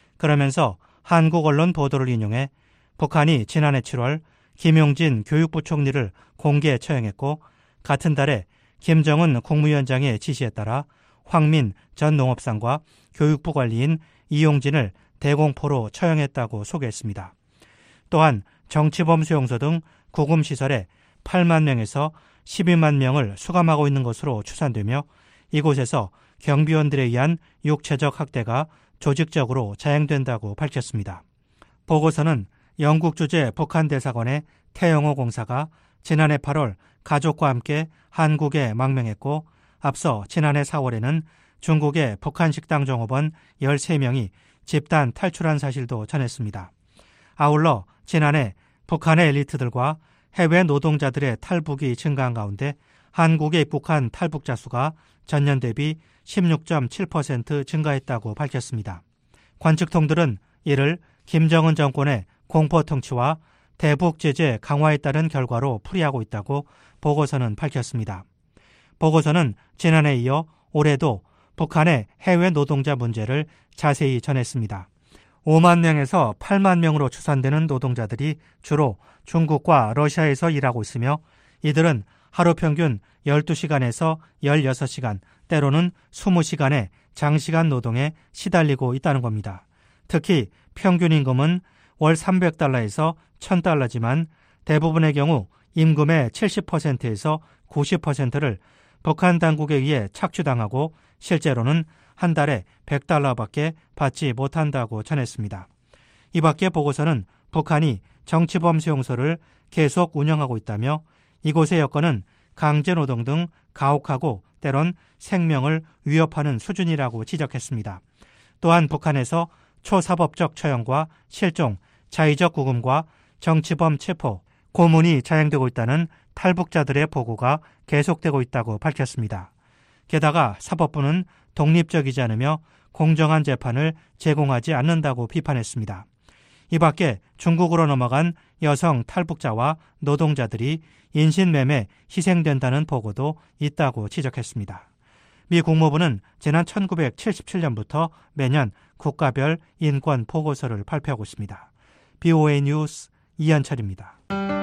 그러면서 한국 언론 보도를 인용해 북한이 지난해 칠월 김용진 교육부 총리를 공개 처형했고 같은 달에 김정은 국무위원장의 지시에 따라 황민 전 농업상과 교육부 관리인 이용진을 대공포로 처형했다고 소개했습니다. 또한 정치범 수용소 등 구금시설에 팔만 명에서 십이만 명을 수감하고 있는 것으로 추산되며 이곳에서 경비원들에 의한 육체적 학대가 조직적으로 자행된다고 밝혔습니다. 보고서는 영국 주재 북한 대사관의 태영호 공사가 지난해 팔월 가족과 함께 한국에 망명했고 앞서 지난해 사월에는 중국의 북한 식당 종업원 열세 명이 집단 탈출한 사실도 전했습니다. 아울러 지난해 북한의 엘리트들과 해외 노동자들의 탈북이 증가한 가운데 한국에 입국한 탈북자 수가 전년 대비 십육 점 칠 퍼센트 증가했다고 밝혔습니다. 관측통들은 이를 김정은 정권의 공포 통치와 대북 제재 강화에 따른 결과로 풀이하고 있다고 보고서는 밝혔습니다. 보고서는 지난해에 이어 올해도 북한의 해외 노동자 문제를 자세히 전했습니다. 오만 명에서 팔만 명으로 추산되는 노동자들이 주로 중국과 러시아에서 일하고 있으며 이들은 하루 평균 열두 시간에서 열여섯 시간, 때로는 이십 시간의 장시간 노동에 시달리고 있다는 겁니다. 특히 평균 임금은 월 삼백 달러에서 천 달러지만 대부분의 경우 임금의 칠십 퍼센트에서 구십 퍼센트를 북한 당국에 의해 착취당하고 실제로는 한 달에 백 달러밖에 받지 못한다고 전했습니다. 이 밖에 보고서는 북한이 정치범 수용소를 계속 운영하고 있다며 이곳의 여건은 강제노동 등 가혹하고 때론 생명을 위협하는 수준이라고 지적했습니다. 또한 북한에서 초사법적 처형과 실종, 자의적 구금과 정치범 체포, 고문이 자행되고 있다는 탈북자들의 보고가 계속되고 있다고 밝혔습니다. 게다가 사법부는 독립적이지 않으며 공정한 재판을 제공하지 않는다고 비판했습니다. 이 밖에 중국으로 넘어간 여성 탈북자와 노동자들이 인신매매 희생된다는 보고도 있다고 지적했습니다. 미 국무부는 지난 천구백칠십칠 년부터 매년 국가별 인권 보고서를 발표하고 있습니다. 비오에이 뉴스 이한철입니다.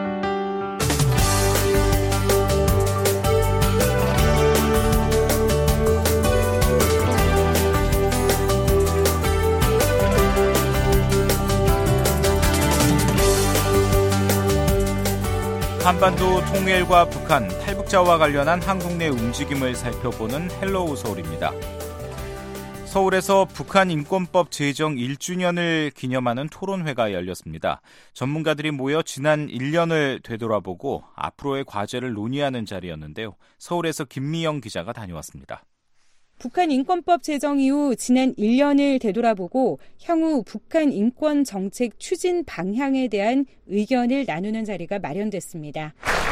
한반도 통일과 북한, 탈북자와 관련한 한국 내 움직임을 살펴보는 헬로우 서울입니다. 서울에서 북한 인권법 제정 일 주년을 기념하는 토론회가 열렸습니다. 전문가들이 모여 지난 일 년을 되돌아보고 앞으로의 과제를 논의하는 자리였는데요. 서울에서 김미영 기자가 다녀왔습니다. 북한 인권법 제정 이후 지난 일 년을 되돌아보고 향후 북한 인권 정책 추진 방향에 대한 의견을 나누는 자리가 마련됐습니다.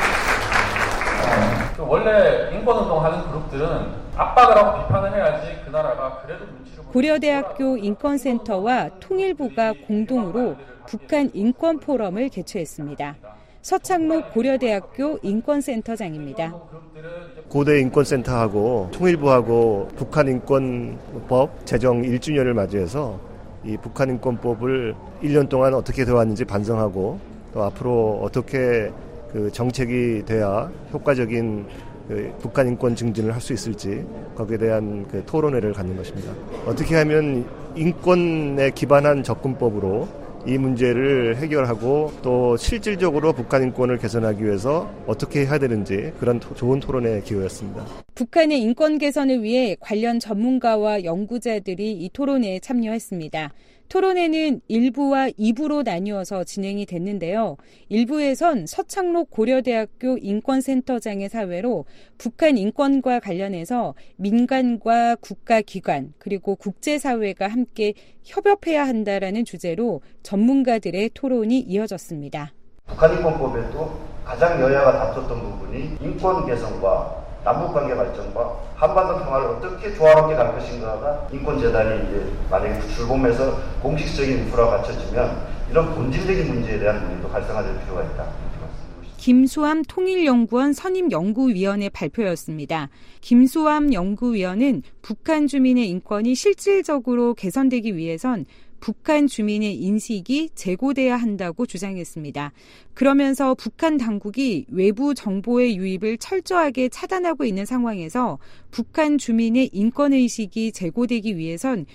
어, 원래 인권운동하는 그룹들은 압박을 하고 비판을 해야지 그 나라가 그래도 눈치를 보고. 고려대학교 인권센터와 통일부가 공동으로 북한 인권포럼을 개최했습니다. 서창록 고려대학교 인권센터장입니다. 고대 인권센터하고 통일부하고 북한 인권법 제정 일 주년을 맞이해서 이 북한 인권법을 일 년 동안 어떻게 되어왔는지 반성하고 또 앞으로 어떻게 그 정책이 돼야 효과적인 그 북한 인권 증진을 할 수 있을지 거기에 대한 그 토론회를 갖는 것입니다. 어떻게 하면 인권에 기반한 접근법으로 이 문제를 해결하고 또 실질적으로 북한 인권을 개선하기 위해서 어떻게 해야 되는지 그런 토, 좋은 토론의 기회였습니다. 북한의 인권 개선을 위해 관련 전문가와 연구자들이 이 토론회에 참여했습니다. 토론회는 일 부와 이 부로 나뉘어서 진행이 됐는데요. 일 부에선 서창록 고려대학교 인권센터장의 사회로 북한 인권과 관련해서 민간과 국가기관 그리고 국제사회가 함께 협업해야 한다라는 주제로 전문가들의 토론이 이어졌습니다. 북한 인권법에도 가장 여야가 다퉜던 부분이 인권 개선과 남북관계 발전과 한반도 평화를 어떻게 조화롭게 갈 것인가가 인권재단이 이제 만약에 출범해서 공식적인 인프라가 갖춰지면 이런 본질적인 문제에 대한 논의도 활성화될 필요가 있다. 김수함 통일연구원 선임연구위원회 발표였습니다. 김수함 연구위원은 북한 주민의 인권이 실질적으로 개선되기 위해선 북한 주민의 인식이 제고돼야 한다고 주장했습니다. 그러면서 북한 당국이 외부 정보의 유입을 철저하게 차단하고 있는 상황에서 북한 주민의 인권의식이 제고되기 위해선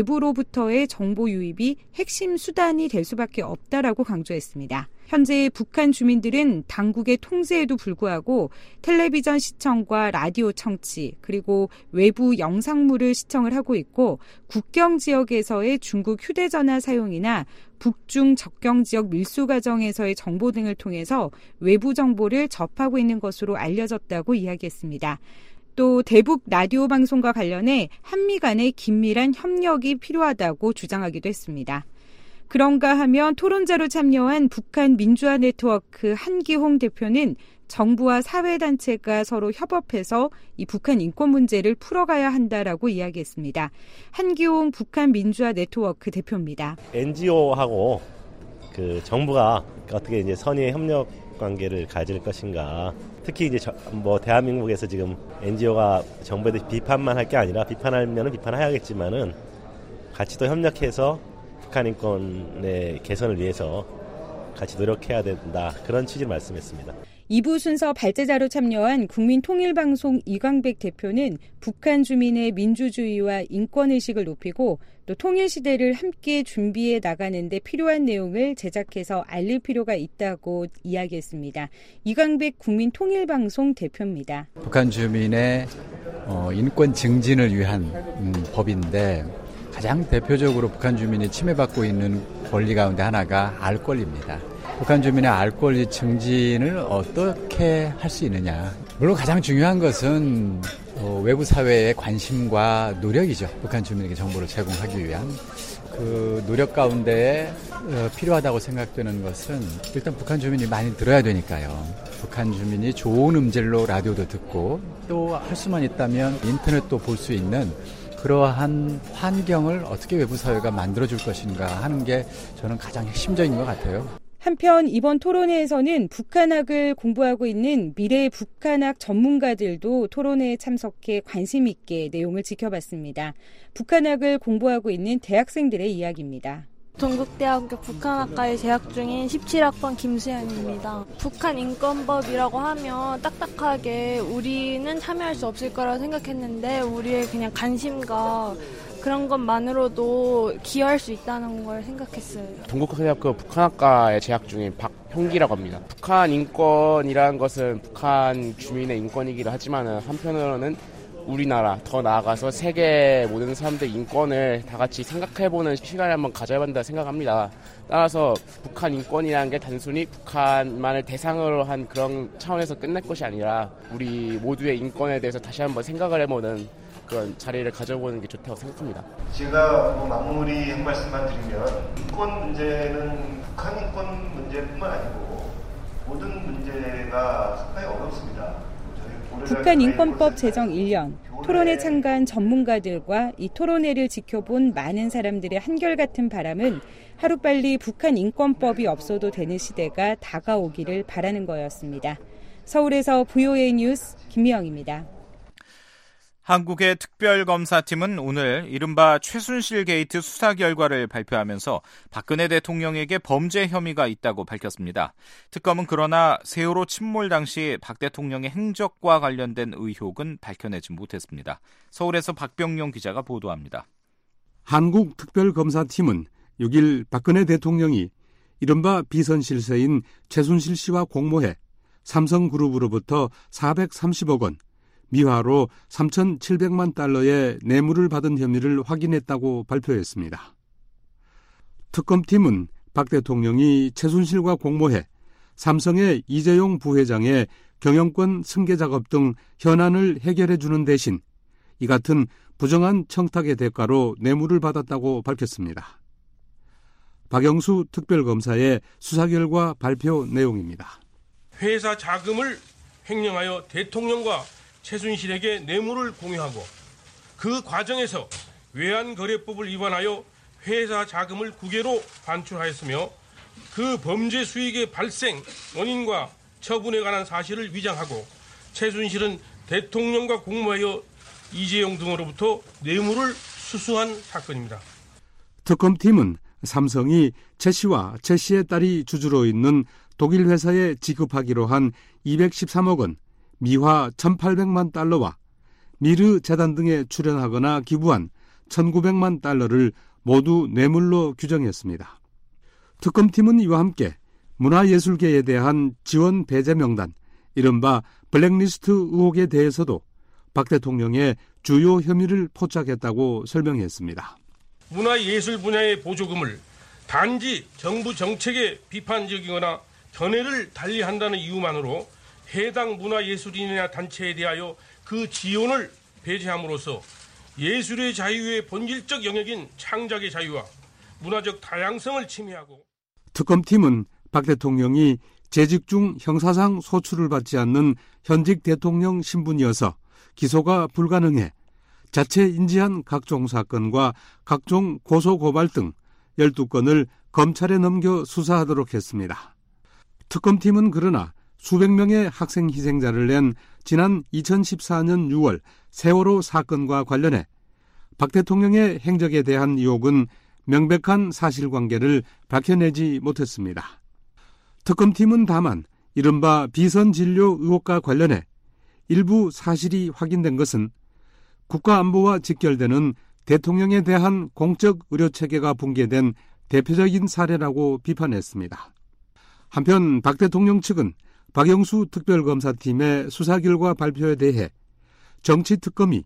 외부로부터의 정보 유입이 핵심 수단이 될 수밖에 없다라고 강조했습니다. 현재 북한 주민들은 당국의 통제에도 불구하고 텔레비전 시청과 라디오 청취 그리고 외부 영상물을 시청을 하고 있고 국경 지역에서의 중국 휴대전화 사용이나 북중 접경 지역 밀수 과정에서의 정보 등을 통해서 외부 정보를 접하고 있는 것으로 알려졌다고 이야기했습니다. 또 대북 라디오 방송과 관련해 한미 간의 긴밀한 협력이 필요하다고 주장하기도 했습니다. 그런가 하면 토론자로 참여한 북한 민주화 네트워크 한기홍 대표는 정부와 사회단체가 서로 협업해서 이 북한 인권 문제를 풀어가야 한다라고 이야기했습니다. 한기홍 북한 민주화 네트워크 대표입니다. 엔지오하고 그 정부가 어떻게 이제 선의의 협력 관계를 가질 것인가. 특히 이제 저, 뭐 대한민국에서 지금 엔지오가 정부에 대해 비판만 할 게 아니라 비판하면 비판해야겠지만은 같이 또 협력해서 북한 인권의 개선을 위해서 같이 노력해야 된다. 그런 취지를 말씀했습니다. 이 부 순서 발제자로 참여한 국민통일방송 이광백 대표는 북한 주민의 민주주의와 인권의식을 높이고 또 통일시대를 함께 준비해 나가는 데 필요한 내용을 제작해서 알릴 필요가 있다고 이야기했습니다. 이광백 국민통일방송 대표입니다. 북한 주민의 어, 인권 증진을 위한 음, 법인데 가장 대표적으로 북한 주민이 침해받고 있는 권리 가운데 하나가 알 권리입니다. 북한 주민의 알 권리 증진을 어떻게 할 수 있느냐. 물론 가장 중요한 것은 어, 외부 사회의 관심과 노력이죠. 북한 주민에게 정보를 제공하기 위한 그 노력 가운데 어, 필요하다고 생각되는 것은 일단 북한 주민이 많이 들어야 되니까요. 북한 주민이 좋은 음질로 라디오도 듣고 또 할 수만 있다면 인터넷도 볼 수 있는 그러한 환경을 어떻게 외부 사회가 만들어줄 것인가 하는 게 저는 가장 핵심적인 것 같아요. 한편 이번 토론회에서는 북한학을 공부하고 있는 미래 북한학 전문가들도 토론회에 참석해 관심 있게 내용을 지켜봤습니다. 북한학을 공부하고 있는 대학생들의 이야기입니다. 동국대학교 북한학과에 재학 중인 십칠 학번 김수연입니다. 북한 인권법이라고 하면 딱딱하게 우리는 참여할 수 없을 거라고 생각했는데 우리의 그냥 관심과 그런 것만으로도 기여할 수 있다는 걸 생각했어요. 동국대학교 북한학과에 재학 중인 박형기라고 합니다. 북한 인권이라는 것은 북한 주민의 인권이기도 하지만 한편으로는 우리나라, 더 나아가서 세계 모든 사람들 인권을 다 같이 생각해보는 시간을 한번 가져야 한다 생각합니다. 따라서 북한 인권이라는 게 단순히 북한만을 대상으로 한 그런 차원에서 끝낼 것이 아니라 우리 모두의 인권에 대해서 다시 한번 생각을 해보는 그런 자리를 가져보는 게 좋다고 생각합니다. 제가 뭐 마무리 한 말씀만 드리면 인권 문제는 북한 인권 문제뿐만 아니고 모든 문제가 상당히 어렵습니다. 북한 인권법 제정 일 년, 토론회 참가한 전문가들과 이 토론회를 지켜본 많은 사람들의 한결같은 바람은 하루빨리 북한 인권법이 없어도 되는 시대가 다가오기를 바라는 거였습니다. 서울에서 브이오에이 뉴스 김미영입니다. 한국의 특별검사팀은 오늘 이른바 최순실 게이트 수사 결과를 발표하면서 박근혜 대통령에게 범죄 혐의가 있다고 밝혔습니다. 특검은 그러나 세월호 침몰 당시 박 대통령의 행적과 관련된 의혹은 밝혀내지 못했습니다. 서울에서 박병용 기자가 보도합니다. 한국 특별검사팀은 육 일 박근혜 대통령이 이른바 비선실세인 최순실 씨와 공모해 삼성그룹으로부터 사백삼십억 원, 미화로 삼천칠백만 달러의 뇌물을 받은 혐의를 확인했다고 발표했습니다. 특검팀은 박 대통령이 최순실과 공모해 삼성의 이재용 부회장의 경영권 승계 작업 등 현안을 해결해 주는 대신 이 같은 부정한 청탁의 대가로 뇌물을 받았다고 밝혔습니다. 박영수 특별검사의 수사 결과 발표 내용입니다. 회사 자금을 횡령하여 대통령과 최순실에게 뇌물을 공유하고 그 과정에서 외환거래법을 위반하여 회사 자금을 국외로 반출하였으며 그 범죄 수익의 발생 원인과 처분에 관한 사실을 위장하고 최순실은 대통령과 공모하여 이재용 등으로부터 뇌물을 수수한 사건입니다. 특검팀은 삼성이 최 씨와 최 씨의 딸이 주주로 있는 독일 회사에 지급하기로 한 이백십삼억 원, 미화 천팔백만 달러와 미르 재단 등에 출연하거나 기부한 천구백만 달러를 모두 뇌물로 규정했습니다. 특검팀은 이와 함께 문화예술계에 대한 지원 배제 명단, 이른바 블랙리스트 의혹에 대해서도 박 대통령의 주요 혐의를 포착했다고 설명했습니다. 문화예술 분야의 보조금을 단지 정부 정책에 비판적이거나 견해를 달리한다는 이유만으로 해당 문화예술인이나 단체에 대하여 그 지원을 배제함으로써 예술의 자유의 본질적 영역인 창작의 자유와 문화적 다양성을 침해하고 특검팀은 박 대통령이 재직 중 형사상 소출을 받지 않는 현직 대통령 신분이어서 기소가 불가능해 자체 인지한 각종 사건과 각종 고소고발 등 열두 건을 검찰에 넘겨 수사하도록 했습니다. 특검팀은 그러나 수백 명의 학생 희생자를 낸 지난 이천십사 년 유월 세월호 사건과 관련해 박 대통령의 행적에 대한 의혹은 명백한 사실관계를 밝혀내지 못했습니다. 특검팀은 다만 이른바 비선진료 의혹과 관련해 일부 사실이 확인된 것은 국가안보와 직결되는 대통령에 대한 공적 의료체계가 붕괴된 대표적인 사례라고 비판했습니다. 한편 박 대통령 측은 박영수 특별검사팀의 수사 결과 발표에 대해 정치특검이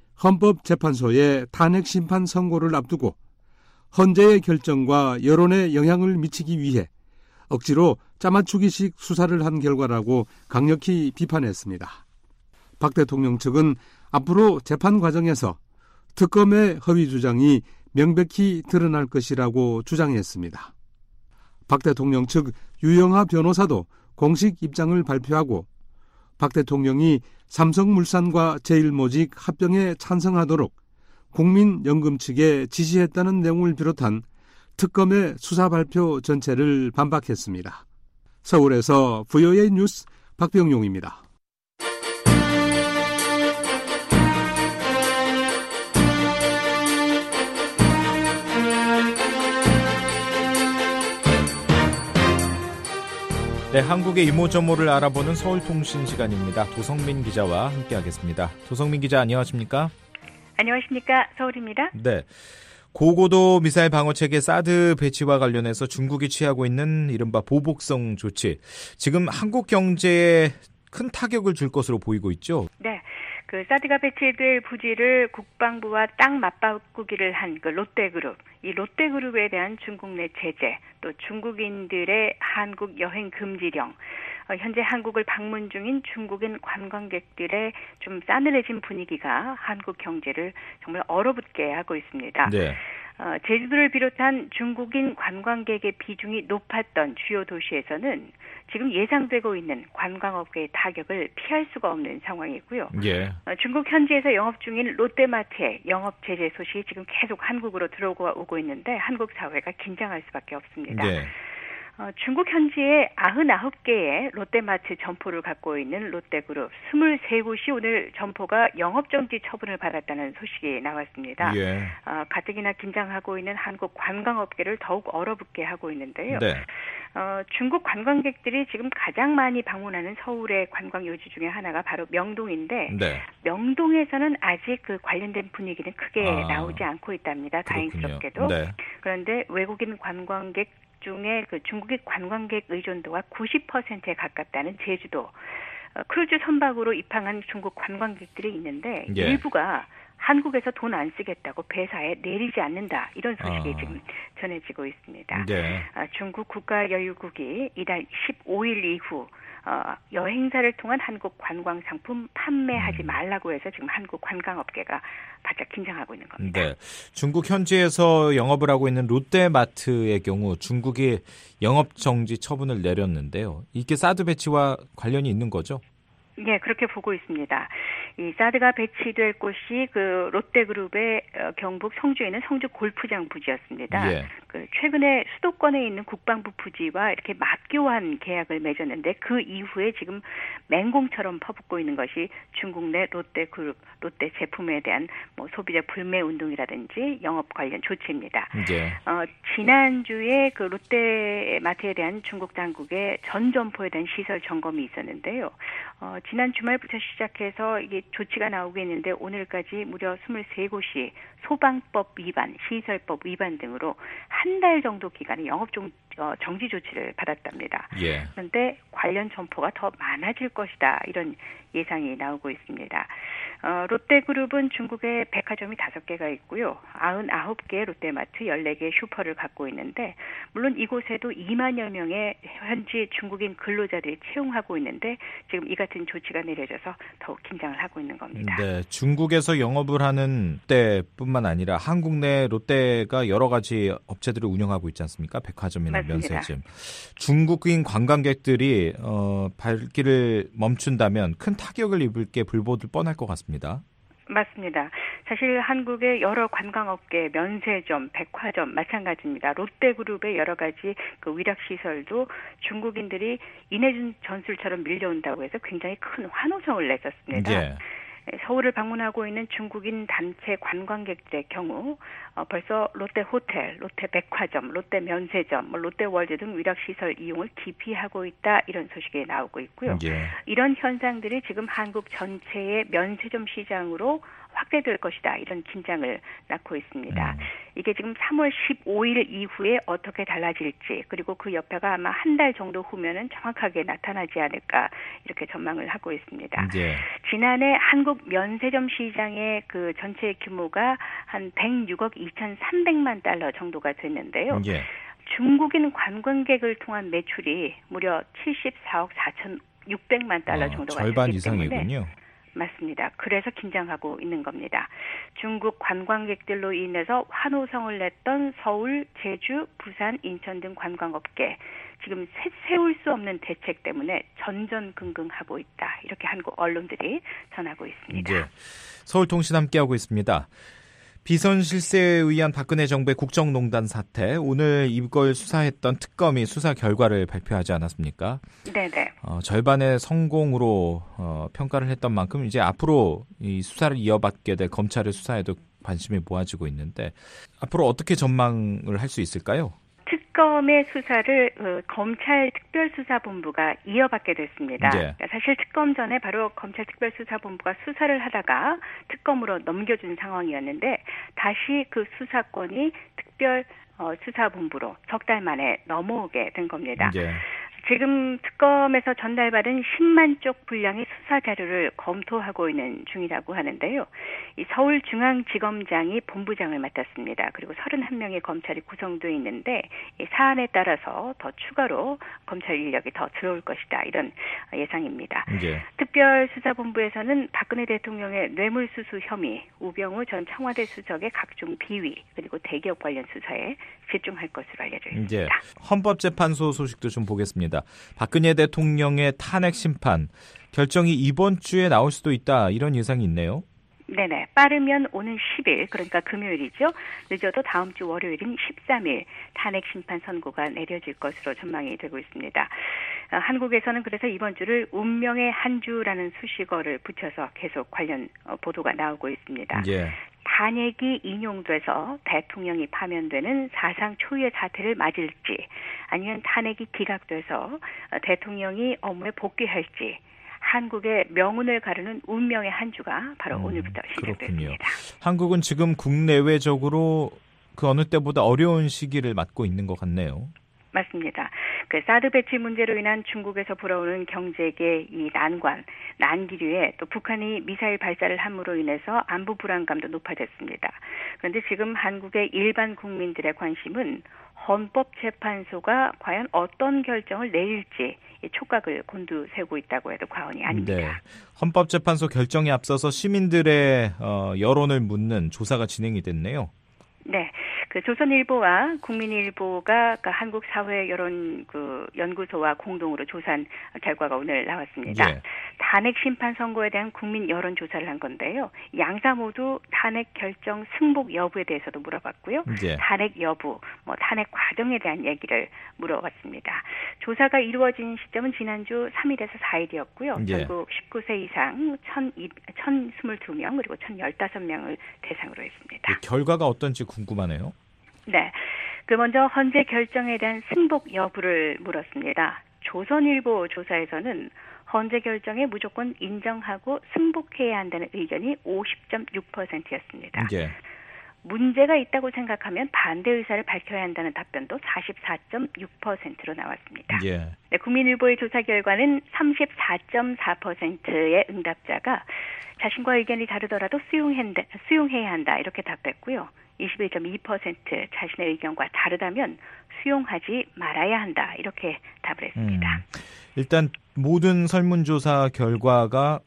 헌법재판소의 탄핵심판 선고를 앞두고 헌재의 결정과 여론에 영향을 미치기 위해 억지로 짜맞추기식 수사를 한 결과라고 강력히 비판했습니다. 박 대통령 측은 앞으로 재판 과정에서 특검의 허위 주장이 명백히 드러날 것이라고 주장했습니다. 박 대통령 측 유영하 변호사도 공식 입장을 발표하고 박 대통령이 삼성물산과 제일모직 합병에 찬성하도록 국민연금 측에 지시했다는 내용을 비롯한 특검의 수사 발표 전체를 반박했습니다. 서울에서 브이오에이 뉴스 박병용입니다. 네, 한국의 이모저모를 알아보는 서울통신 시간입니다. 도성민 기자와 함께하겠습니다. 도성민 기자, 안녕하십니까? 안녕하십니까? 서울입니다. 네, 고고도 미사일 방어체계 사드 배치와 관련해서 중국이 취하고 있는 이른바 보복성 조치, 지금 한국 경제에 큰 타격을 줄 것으로 보이고 있죠? 네. 그 사드가 배치될 부지를 국방부와 땅 맞바꾸기를 한 그 롯데그룹, 이 롯데그룹에 대한 중국 내 제재, 또 중국인들의 한국 여행 금지령, 어, 현재 한국을 방문 중인 중국인 관광객들의 좀 싸늘해진 분위기가 한국 경제를 정말 얼어붙게 하고 있습니다. 네. 어, 제주도를 비롯한 중국인 관광객의 비중이 높았던 주요 도시에서는 지금 예상되고 있는 관광업계의 타격을 피할 수가 없는 상황이고요. 예. 어, 중국 현지에서 영업 중인 롯데마트의 영업 제재 소식이 지금 계속 한국으로 들어오고 오고 있는데 한국 사회가 긴장할 수밖에 없습니다. 네. 어, 중국 현지에 구십구 개의 롯데마트 점포를 갖고 있는 롯데그룹 이십삼 곳이 오늘 점포가 영업정지 처분을 받았다는 소식이 나왔습니다. 예. 어, 가뜩이나 긴장하고 있는 한국 관광업계를 더욱 얼어붙게 하고 있는데요. 네. 어, 중국 관광객들이 지금 가장 많이 방문하는 서울의 관광 요지 중에 하나가 바로 명동인데 네. 명동에서는 아직 그 관련된 분위기는 크게 아, 나오지 않고 있답니다. 그렇군요. 다행스럽게도. 네. 그런데 외국인 관광객 중에 그 중국인 관광객 의존도가 구십 퍼센트에 가깝다는 제주도, 어, 크루즈 선박으로 입항한 중국 관광객들이 있는데 예. 일부가 한국에서 돈 안 쓰겠다고 배사에 내리지 않는다, 이런 소식이 아. 지금 전해지고 있습니다. 네. 아, 중국 국가여유국이 이달 십오 일 이후 어, 여행사를 통한 한국 관광 상품 판매하지 음. 말라고 해서 지금 한국 관광업계가 바짝 긴장하고 있는 겁니다. 네. 중국 현지에서 영업을 하고 있는 롯데마트의 경우 중국이 영업정지 처분을 내렸는데요. 이게 사드 배치와 관련이 있는 거죠? 네, 그렇게 보고 있습니다. 이 사드가 배치될 곳이 그 롯데그룹의 경북 성주에 있는 성주 골프장 부지였습니다. 예. 그 최근에 수도권에 있는 국방부 부지와 이렇게 맞교환 계약을 맺었는데 그 이후에 지금 맹공처럼 퍼붓고 있는 것이 중국 내 롯데그룹, 롯데 제품에 대한 뭐 소비자 불매 운동이라든지 영업 관련 조치입니다. 예. 어, 지난주에 그 롯데마트에 대한 중국 당국의 전 점포에 대한 시설 점검이 있었는데요. 어, 지난 주말부터 시작해서 이게 조치가 나오고 있는데 오늘까지 무려 이십삼 곳이 소방법 위반, 시설법 위반 등으로 한 달 정도 기간에 영업 정, 어, 정지 조치를 받았답니다. 예. 그런데 관련 점포가 더 많아질 것이다, 이런 예상이 나오고 있습니다. 어, 롯데그룹은 중국에 백화점이 다섯 개가 있고요. 구십구 개의 롯데마트, 열네 개의 슈퍼를 갖고 있는데 물론 이곳에도 이만여 명의 현지 중국인 근로자들이 채용하고 있는데 지금 이 같은 조치가 내려져서 더욱 긴장을 하고 있는 겁니다. 네, 중국에서 영업을 하는 롯데뿐만 아니라 한국 내 롯데가 여러 가지 업체들을 운영하고 있지 않습니까? 백화점이나 맞습니다. 면세점. 중국인 관광객들이 어, 발길을 멈춘다면 큰 타격을 입을 게 불보듯 뻔할 것 같습니다. 맞습니다. 사실 한국의 여러 관광업계, 면세점, 백화점 마찬가지입니다. 롯데그룹의 여러 가지 그 위락시설도 중국인들이 인해준 전술처럼 밀려온다고 해서 굉장히 큰 환호성을 냈었습니다. 예. 서울을 방문하고 있는 중국인 단체 관광객들의 경우 어, 벌써 롯데호텔, 롯데백화점, 롯데면세점, 뭐 롯데월드 등 위락시설 이용을 기피하고 있다, 이런 소식이 나오고 있고요. 예. 이런 현상들이 지금 한국 전체의 면세점 시장으로 확대될 것이다, 이런 긴장을 낳고 있습니다. 음. 이게 지금 삼월 십오일 이후에 어떻게 달라질지, 그리고 그 여파가 아마 한 달 정도 후면은 정확하게 나타나지 않을까, 이렇게 전망을 하고 있습니다. 예. 지난해 한국 면세점 시장의 그 전체 규모가 한 백육억 이천삼백만 달러 정도가 됐는데요. 예. 중국인 관광객을 통한 매출이 무려 칠십사억 사천육백만 달러 어, 정도가 절반 되기 때문에 이상이군요. 맞습니다. 그래서 긴장하고 있는 겁니다. 중국 관광객들로 인해서 환호성을 냈던 서울, 제주, 부산, 인천 등 관광업계, 지금 세울 수 없는 대책 때문에 전전긍긍하고 있다, 이렇게 한국 언론들이 전하고 있습니다. 네. 서울통신 함께하고 있습니다. 비선 실세에 의한 박근혜 정부의 국정농단 사태, 오늘 이걸 수사했던 특검이 수사 결과를 발표하지 않았습니까? 네네. 어, 절반의 성공으로 어, 평가를 했던 만큼 이제 앞으로 이 수사를 이어받게 될 검찰의 수사에도 관심이 모아지고 있는데 앞으로 어떻게 전망을 할 수 있을까요? 특검의 수사를 어, 검찰 특별수사본부가 이어받게 됐습니다. 네. 그러니까 사실 특검 전에 바로 검찰 특별수사본부가 수사를 하다가 특검으로 넘겨준 상황이었는데 다시 그 수사권이 특별수사본부로 석 달 만에 넘어오게 된 겁니다. 네. 지금 특검에서 전달받은 십만 쪽 분량의 수사 자료를 검토하고 있는 중이라고 하는데요. 이 서울중앙지검장이 본부장을 맡았습니다. 그리고 서른한 명의 검찰이 구성되어 있는데 이 사안에 따라서 더 추가로 검찰 인력이 더 들어올 것이다. 이런 예상입니다. 네. 특별수사본부에서는 박근혜 대통령의 뇌물수수 혐의, 우병우 전 청와대 수석의 각종 비위, 그리고 대기업 관련 수사에 집중할 것으로 알려져 있습니다. 네. 헌법재판소 소식도 좀 보겠습니다. 박근혜 대통령의 탄핵 심판 결정이 이번 주에 나올 수도 있다, 이런 예상이 있네요. 네네. 빠르면 오는 십 일, 그러니까 금요일이죠. 늦어도 다음 주 월요일인 십삼 일 탄핵 심판 선고가 내려질 것으로 전망이 되고 있습니다. 어, 한국에서는 그래서 이번 주를 운명의 한 주라는 수식어를 붙여서 계속 관련 어, 보도가 나오고 있습니다. 예. 탄핵이 인용돼서 대통령이 파면되는 사상 초유의 사태를 맞을지, 아니면 탄핵이 기각돼서 대통령이 업무에 복귀할지, 한국의 명운을 가르는 운명의 한 주가 바로 음, 오늘부터 시작됐습니다. 한국은 지금 국내외적으로 그 어느 때보다 어려운 시기를 맞고 있는 것 같네요. 맞습니다. 그 사드 배치 문제로 인한 중국에서 불어오는 경제계 이 난관, 난기류에 또 북한이 미사일 발사를 함으로 인해서 안보 불안감도 높아졌습니다. 그런데 지금 한국의 일반 국민들의 관심은 헌법재판소가 과연 어떤 결정을 내릴지 촉각을 곤두세우고 있다고 해도 과언이 아닙니다. 네. 헌법재판소 결정에 앞서서 시민들의 어, 여론을 묻는 조사가 진행이 됐네요. 네, 그 조선일보와 국민일보가 그 한국 사회 여론 그 연구소와 공동으로 조사한 결과가 오늘 나왔습니다. 예. 탄핵 심판 선고에 대한 국민 여론 조사를 한 건데요. 양사 모두 탄핵 결정 승복 여부에 대해서도 물어봤고요. 예. 탄핵 여부, 뭐 탄핵 과정에 대한 얘기를 물어봤습니다. 조사가 이루어진 시점은 지난주 삼 일에서 사 일이었고요. 예. 전국 십구 세 이상 천이십이 명 그리고 천십오 명을 대상으로 했습니다. 그 결과가 어떤지 궁금하네요. 네, 그 먼저 헌재 결정에 대한 승복 여부를 물었습니다. 조선일보 조사에서는 헌재 결정에 무조건 인정하고 승복해야 한다는 의견이 오십 점 육 퍼센트였습니다. 예. 문제가 있다고 생각하면 반대 의사를 밝혀야 한다는 답변도 사십사 점 육 퍼센트로 나왔습니다. 예. 네, 국민일보의 조사 결과는 삼십사 점 사 퍼센트의 응답자가 자신과 의견이 다르더라도 수용한다, 수용해야 한다 이렇게 답했고요. 이십일 점 이 퍼센트 자신의 의견과 다르다면 수용하지 말아야 한다 이렇게 답을 했습니다. 음, 일단 모든 설문조사 결과가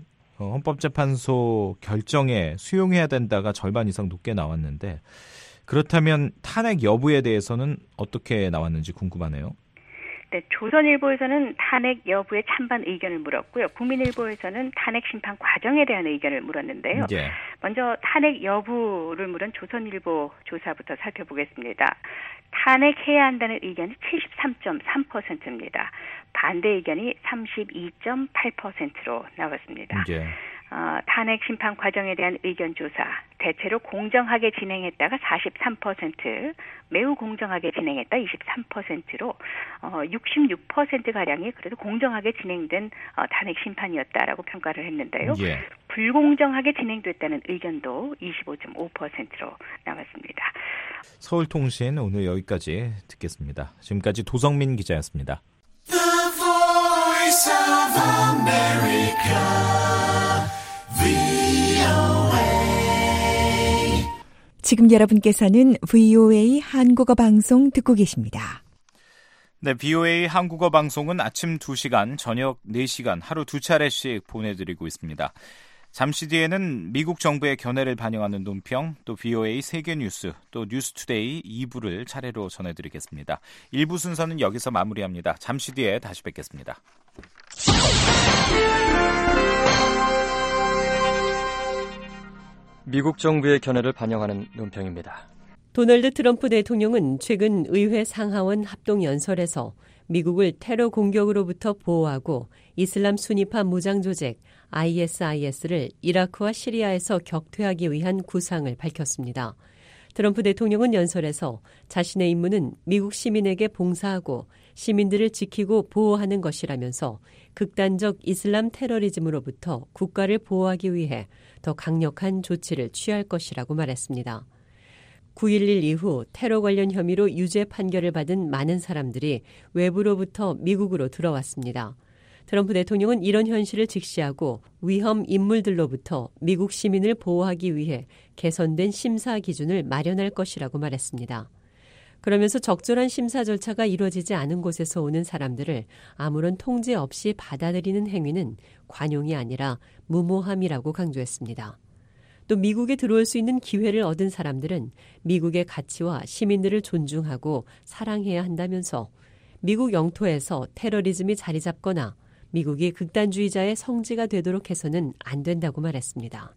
헌법재판소 결정에 수용해야 된다가 절반 이상 높게 나왔는데, 그렇다면 탄핵 여부에 대해서는 어떻게 나왔는지 궁금하네요. 네, 조선일보에서는 탄핵 여부에 찬반 의견을 물었고요. 국민일보에서는 탄핵 심판 과정에 대한 의견을 물었는데요. 예. 먼저 탄핵 여부를 물은 조선일보 조사부터 살펴보겠습니다. 탄핵해야 한다는 의견이 칠십삼 점 삼 퍼센트입니다. 반대 의견이 삼십이 점 팔 퍼센트로 나왔습니다. 예. 어, 탄핵 심판 과정에 대한 의견 조사, 대체로 공정하게 진행했다가 사십삼 퍼센트, 매우 공정하게 진행했다 이십삼 퍼센트로 어, 육십육 퍼센트가량이 그래도 공정하게 진행된 어, 탄핵 심판이었다라고 평가를 했는데요. 예. 불공정하게 진행됐다는 의견도 이십오 점 오 퍼센트로 나왔습니다. 서울통신 오늘 여기까지 듣겠습니다. 지금까지 도성민 기자였습니다. The Voice of America. 지금 여러분께서는 브이오에이 한국어 방송 듣고 계십니다. 네, 브이오에이 한국어 방송은 아침 두 시간, 저녁 네 시간 하루 두 차례씩 보내드리고 있습니다. 잠시 뒤에는 미국 정부의 견해를 반영하는 논평, 또 브이오에이 세계뉴스, 또 뉴스투데이 이 부를 차례로 전해드리겠습니다. 일 부 순서는 여기서 마무리합니다. 잠시 뒤에 다시 뵙겠습니다. 미국 정부의 견해를 반영하는 논평입니다. 도널드 트럼프 대통령은 최근 의회 상하원 합동연설에서 미국을 테러 공격으로부터 보호하고 이슬람 순위파 무장조직 아이에스아이에스를 이라크와 시리아에서 격퇴하기 위한 구상을 밝혔습니다. 트럼프 대통령은 연설에서 자신의 임무는 미국 시민에게 봉사하고 시민들을 지키고 보호하는 것이라면서 극단적 이슬람 테러리즘으로부터 국가를 보호하기 위해 더 강력한 조치를 취할 것이라고 말했습니다. 구일일 이후 테러 관련 혐의로 유죄 판결을 받은 많은 사람들이 외부로부터 미국으로 들어왔습니다. 트럼프 대통령은 이런 현실을 직시하고 위험 인물들로부터 미국 시민을 보호하기 위해 개선된 심사 기준을 마련할 것이라고 말했습니다. 그러면서 적절한 심사 절차가 이루어지지 않은 곳에서 오는 사람들을 아무런 통제 없이 받아들이는 행위는 관용이 아니라 무모함이라고 강조했습니다. 또 미국에 들어올 수 있는 기회를 얻은 사람들은 미국의 가치와 시민들을 존중하고 사랑해야 한다면서 미국 영토에서 테러리즘이 자리 잡거나 미국이 극단주의자의 성지가 되도록 해서는 안 된다고 말했습니다.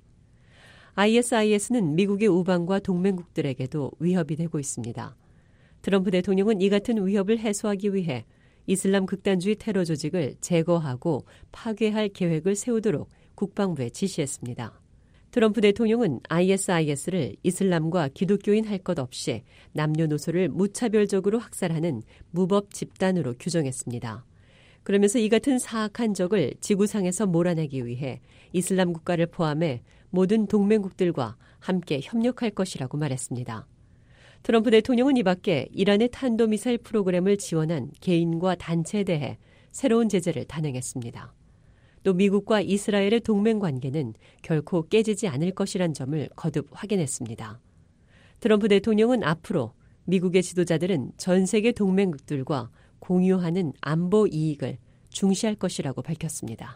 아이에스아이에스는 미국의 우방과 동맹국들에게도 위협이 되고 있습니다. 트럼프 대통령은 이 같은 위협을 해소하기 위해 이슬람 극단주의 테러 조직을 제거하고 파괴할 계획을 세우도록 국방부에 지시했습니다. 트럼프 대통령은 아이에스아이에스를 이슬람과 기독교인 할 것 없이 남녀노소를 무차별적으로 학살하는 무법 집단으로 규정했습니다. 그러면서 이 같은 사악한 적을 지구상에서 몰아내기 위해 이슬람 국가를 포함해 모든 동맹국들과 함께 협력할 것이라고 말했습니다. 트럼프 대통령은 이 밖에 이란의 탄도미사일 프로그램을 지원한 개인과 단체에 대해 새로운 제재를 단행했습니다. 또 미국과 이스라엘의 동맹 관계는 결코 깨지지 않을 것이란 점을 거듭 확인했습니다. 트럼프 대통령은 앞으로 미국의 지도자들은 전 세계 동맹국들과 공유하는 안보 이익을 중시할 것이라고 밝혔습니다.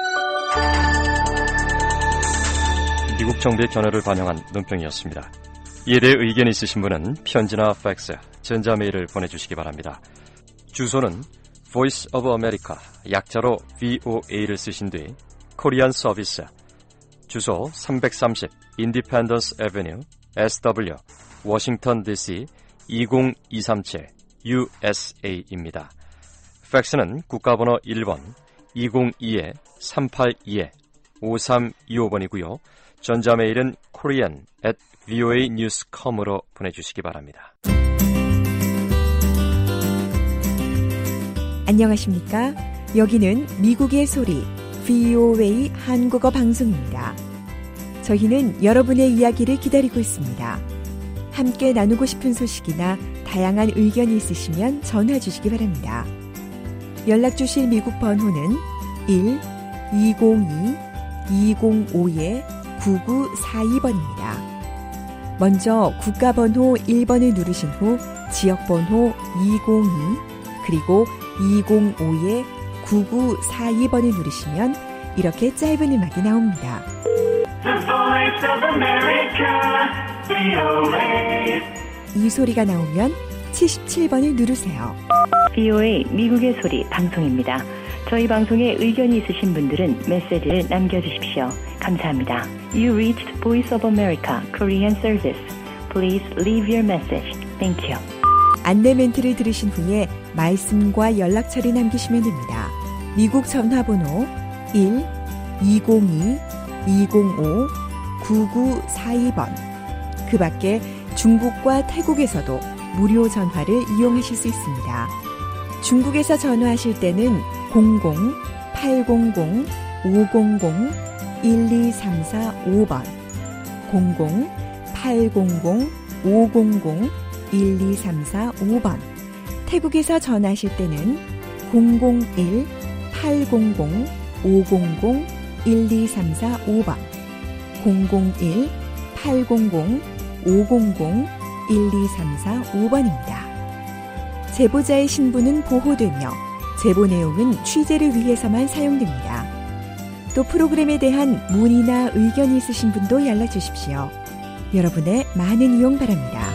미국 정부의 견해를 반영한 논평이었습니다. 이에 대해 의견이 있으신 분은 편지나 팩스, 전자메일을 보내주시기 바랍니다. 주소는 Voice of America, 약자로 브이오에이를 쓰신 뒤 코리안 서비스, 주소 삼백삼십 Independence Avenue, 에스더블유, 워싱턴 디씨 이공이삼칠 유에스에이입니다. 팩스는 국가번호 일 번 이공이 삼팔이 오삼이오 번이고요. 전자메일은 korean at 브이오에이 뉴스 닷 컴으로 보내주시기 바랍니다. 안녕하십니까? 여기는 미국의 소리 브이오에이 한국어 방송입니다. 저희는 여러분의 이야기를 기다리고 있습니다. 함께 나누고 싶은 소식이나 다양한 의견이 있으시면 전화 주시기 바랍니다. 연락 주실 미국 번호는 일 이공이 이공오 구구사이 번입니다. 먼저 국가번호 일 번을 누르신 후 지역번호 이공이 그리고 이공오 구구사이 번을 누르시면 이렇게 짧은 음악이 나옵니다. The Voice of America, 브이오에이. 이 소리가 나오면 칠십칠 번을 누르세요. 브이오에이 미국의 소리 방송입니다. 저희 방송에 의견이 있으신 분들은 메시지를 남겨주십시오. 감사합니다. You reached Voice of America Korean Service. Please leave your message. Thank you. 안내 멘트를 들으신 후에 말씀과 연락처를 남기시면 됩니다. 미국 전화번호 일 이공이 이공오 구구사이 번. 그 밖에 중국과 태국에서도 무료 전화를 이용하실 수 있습니다. 중국에서 전화하실 때는 공공 팔공공 오공공 일이삼사오 번, 공공 팔공공 오공공 일이삼사오 번. 태국에서 전화하실 때는 공공일 팔공공 오공공 일이삼사오 번, 공공일 팔공공 오공공 일이삼사오 번입니다. 제보자의 신분은 보호되며 제보 내용은 취재를 위해서만 사용됩니다. 또 프로그램에 대한 문의나 의견이 있으신 분도 연락 주십시오. 여러분의 많은 이용 바랍니다.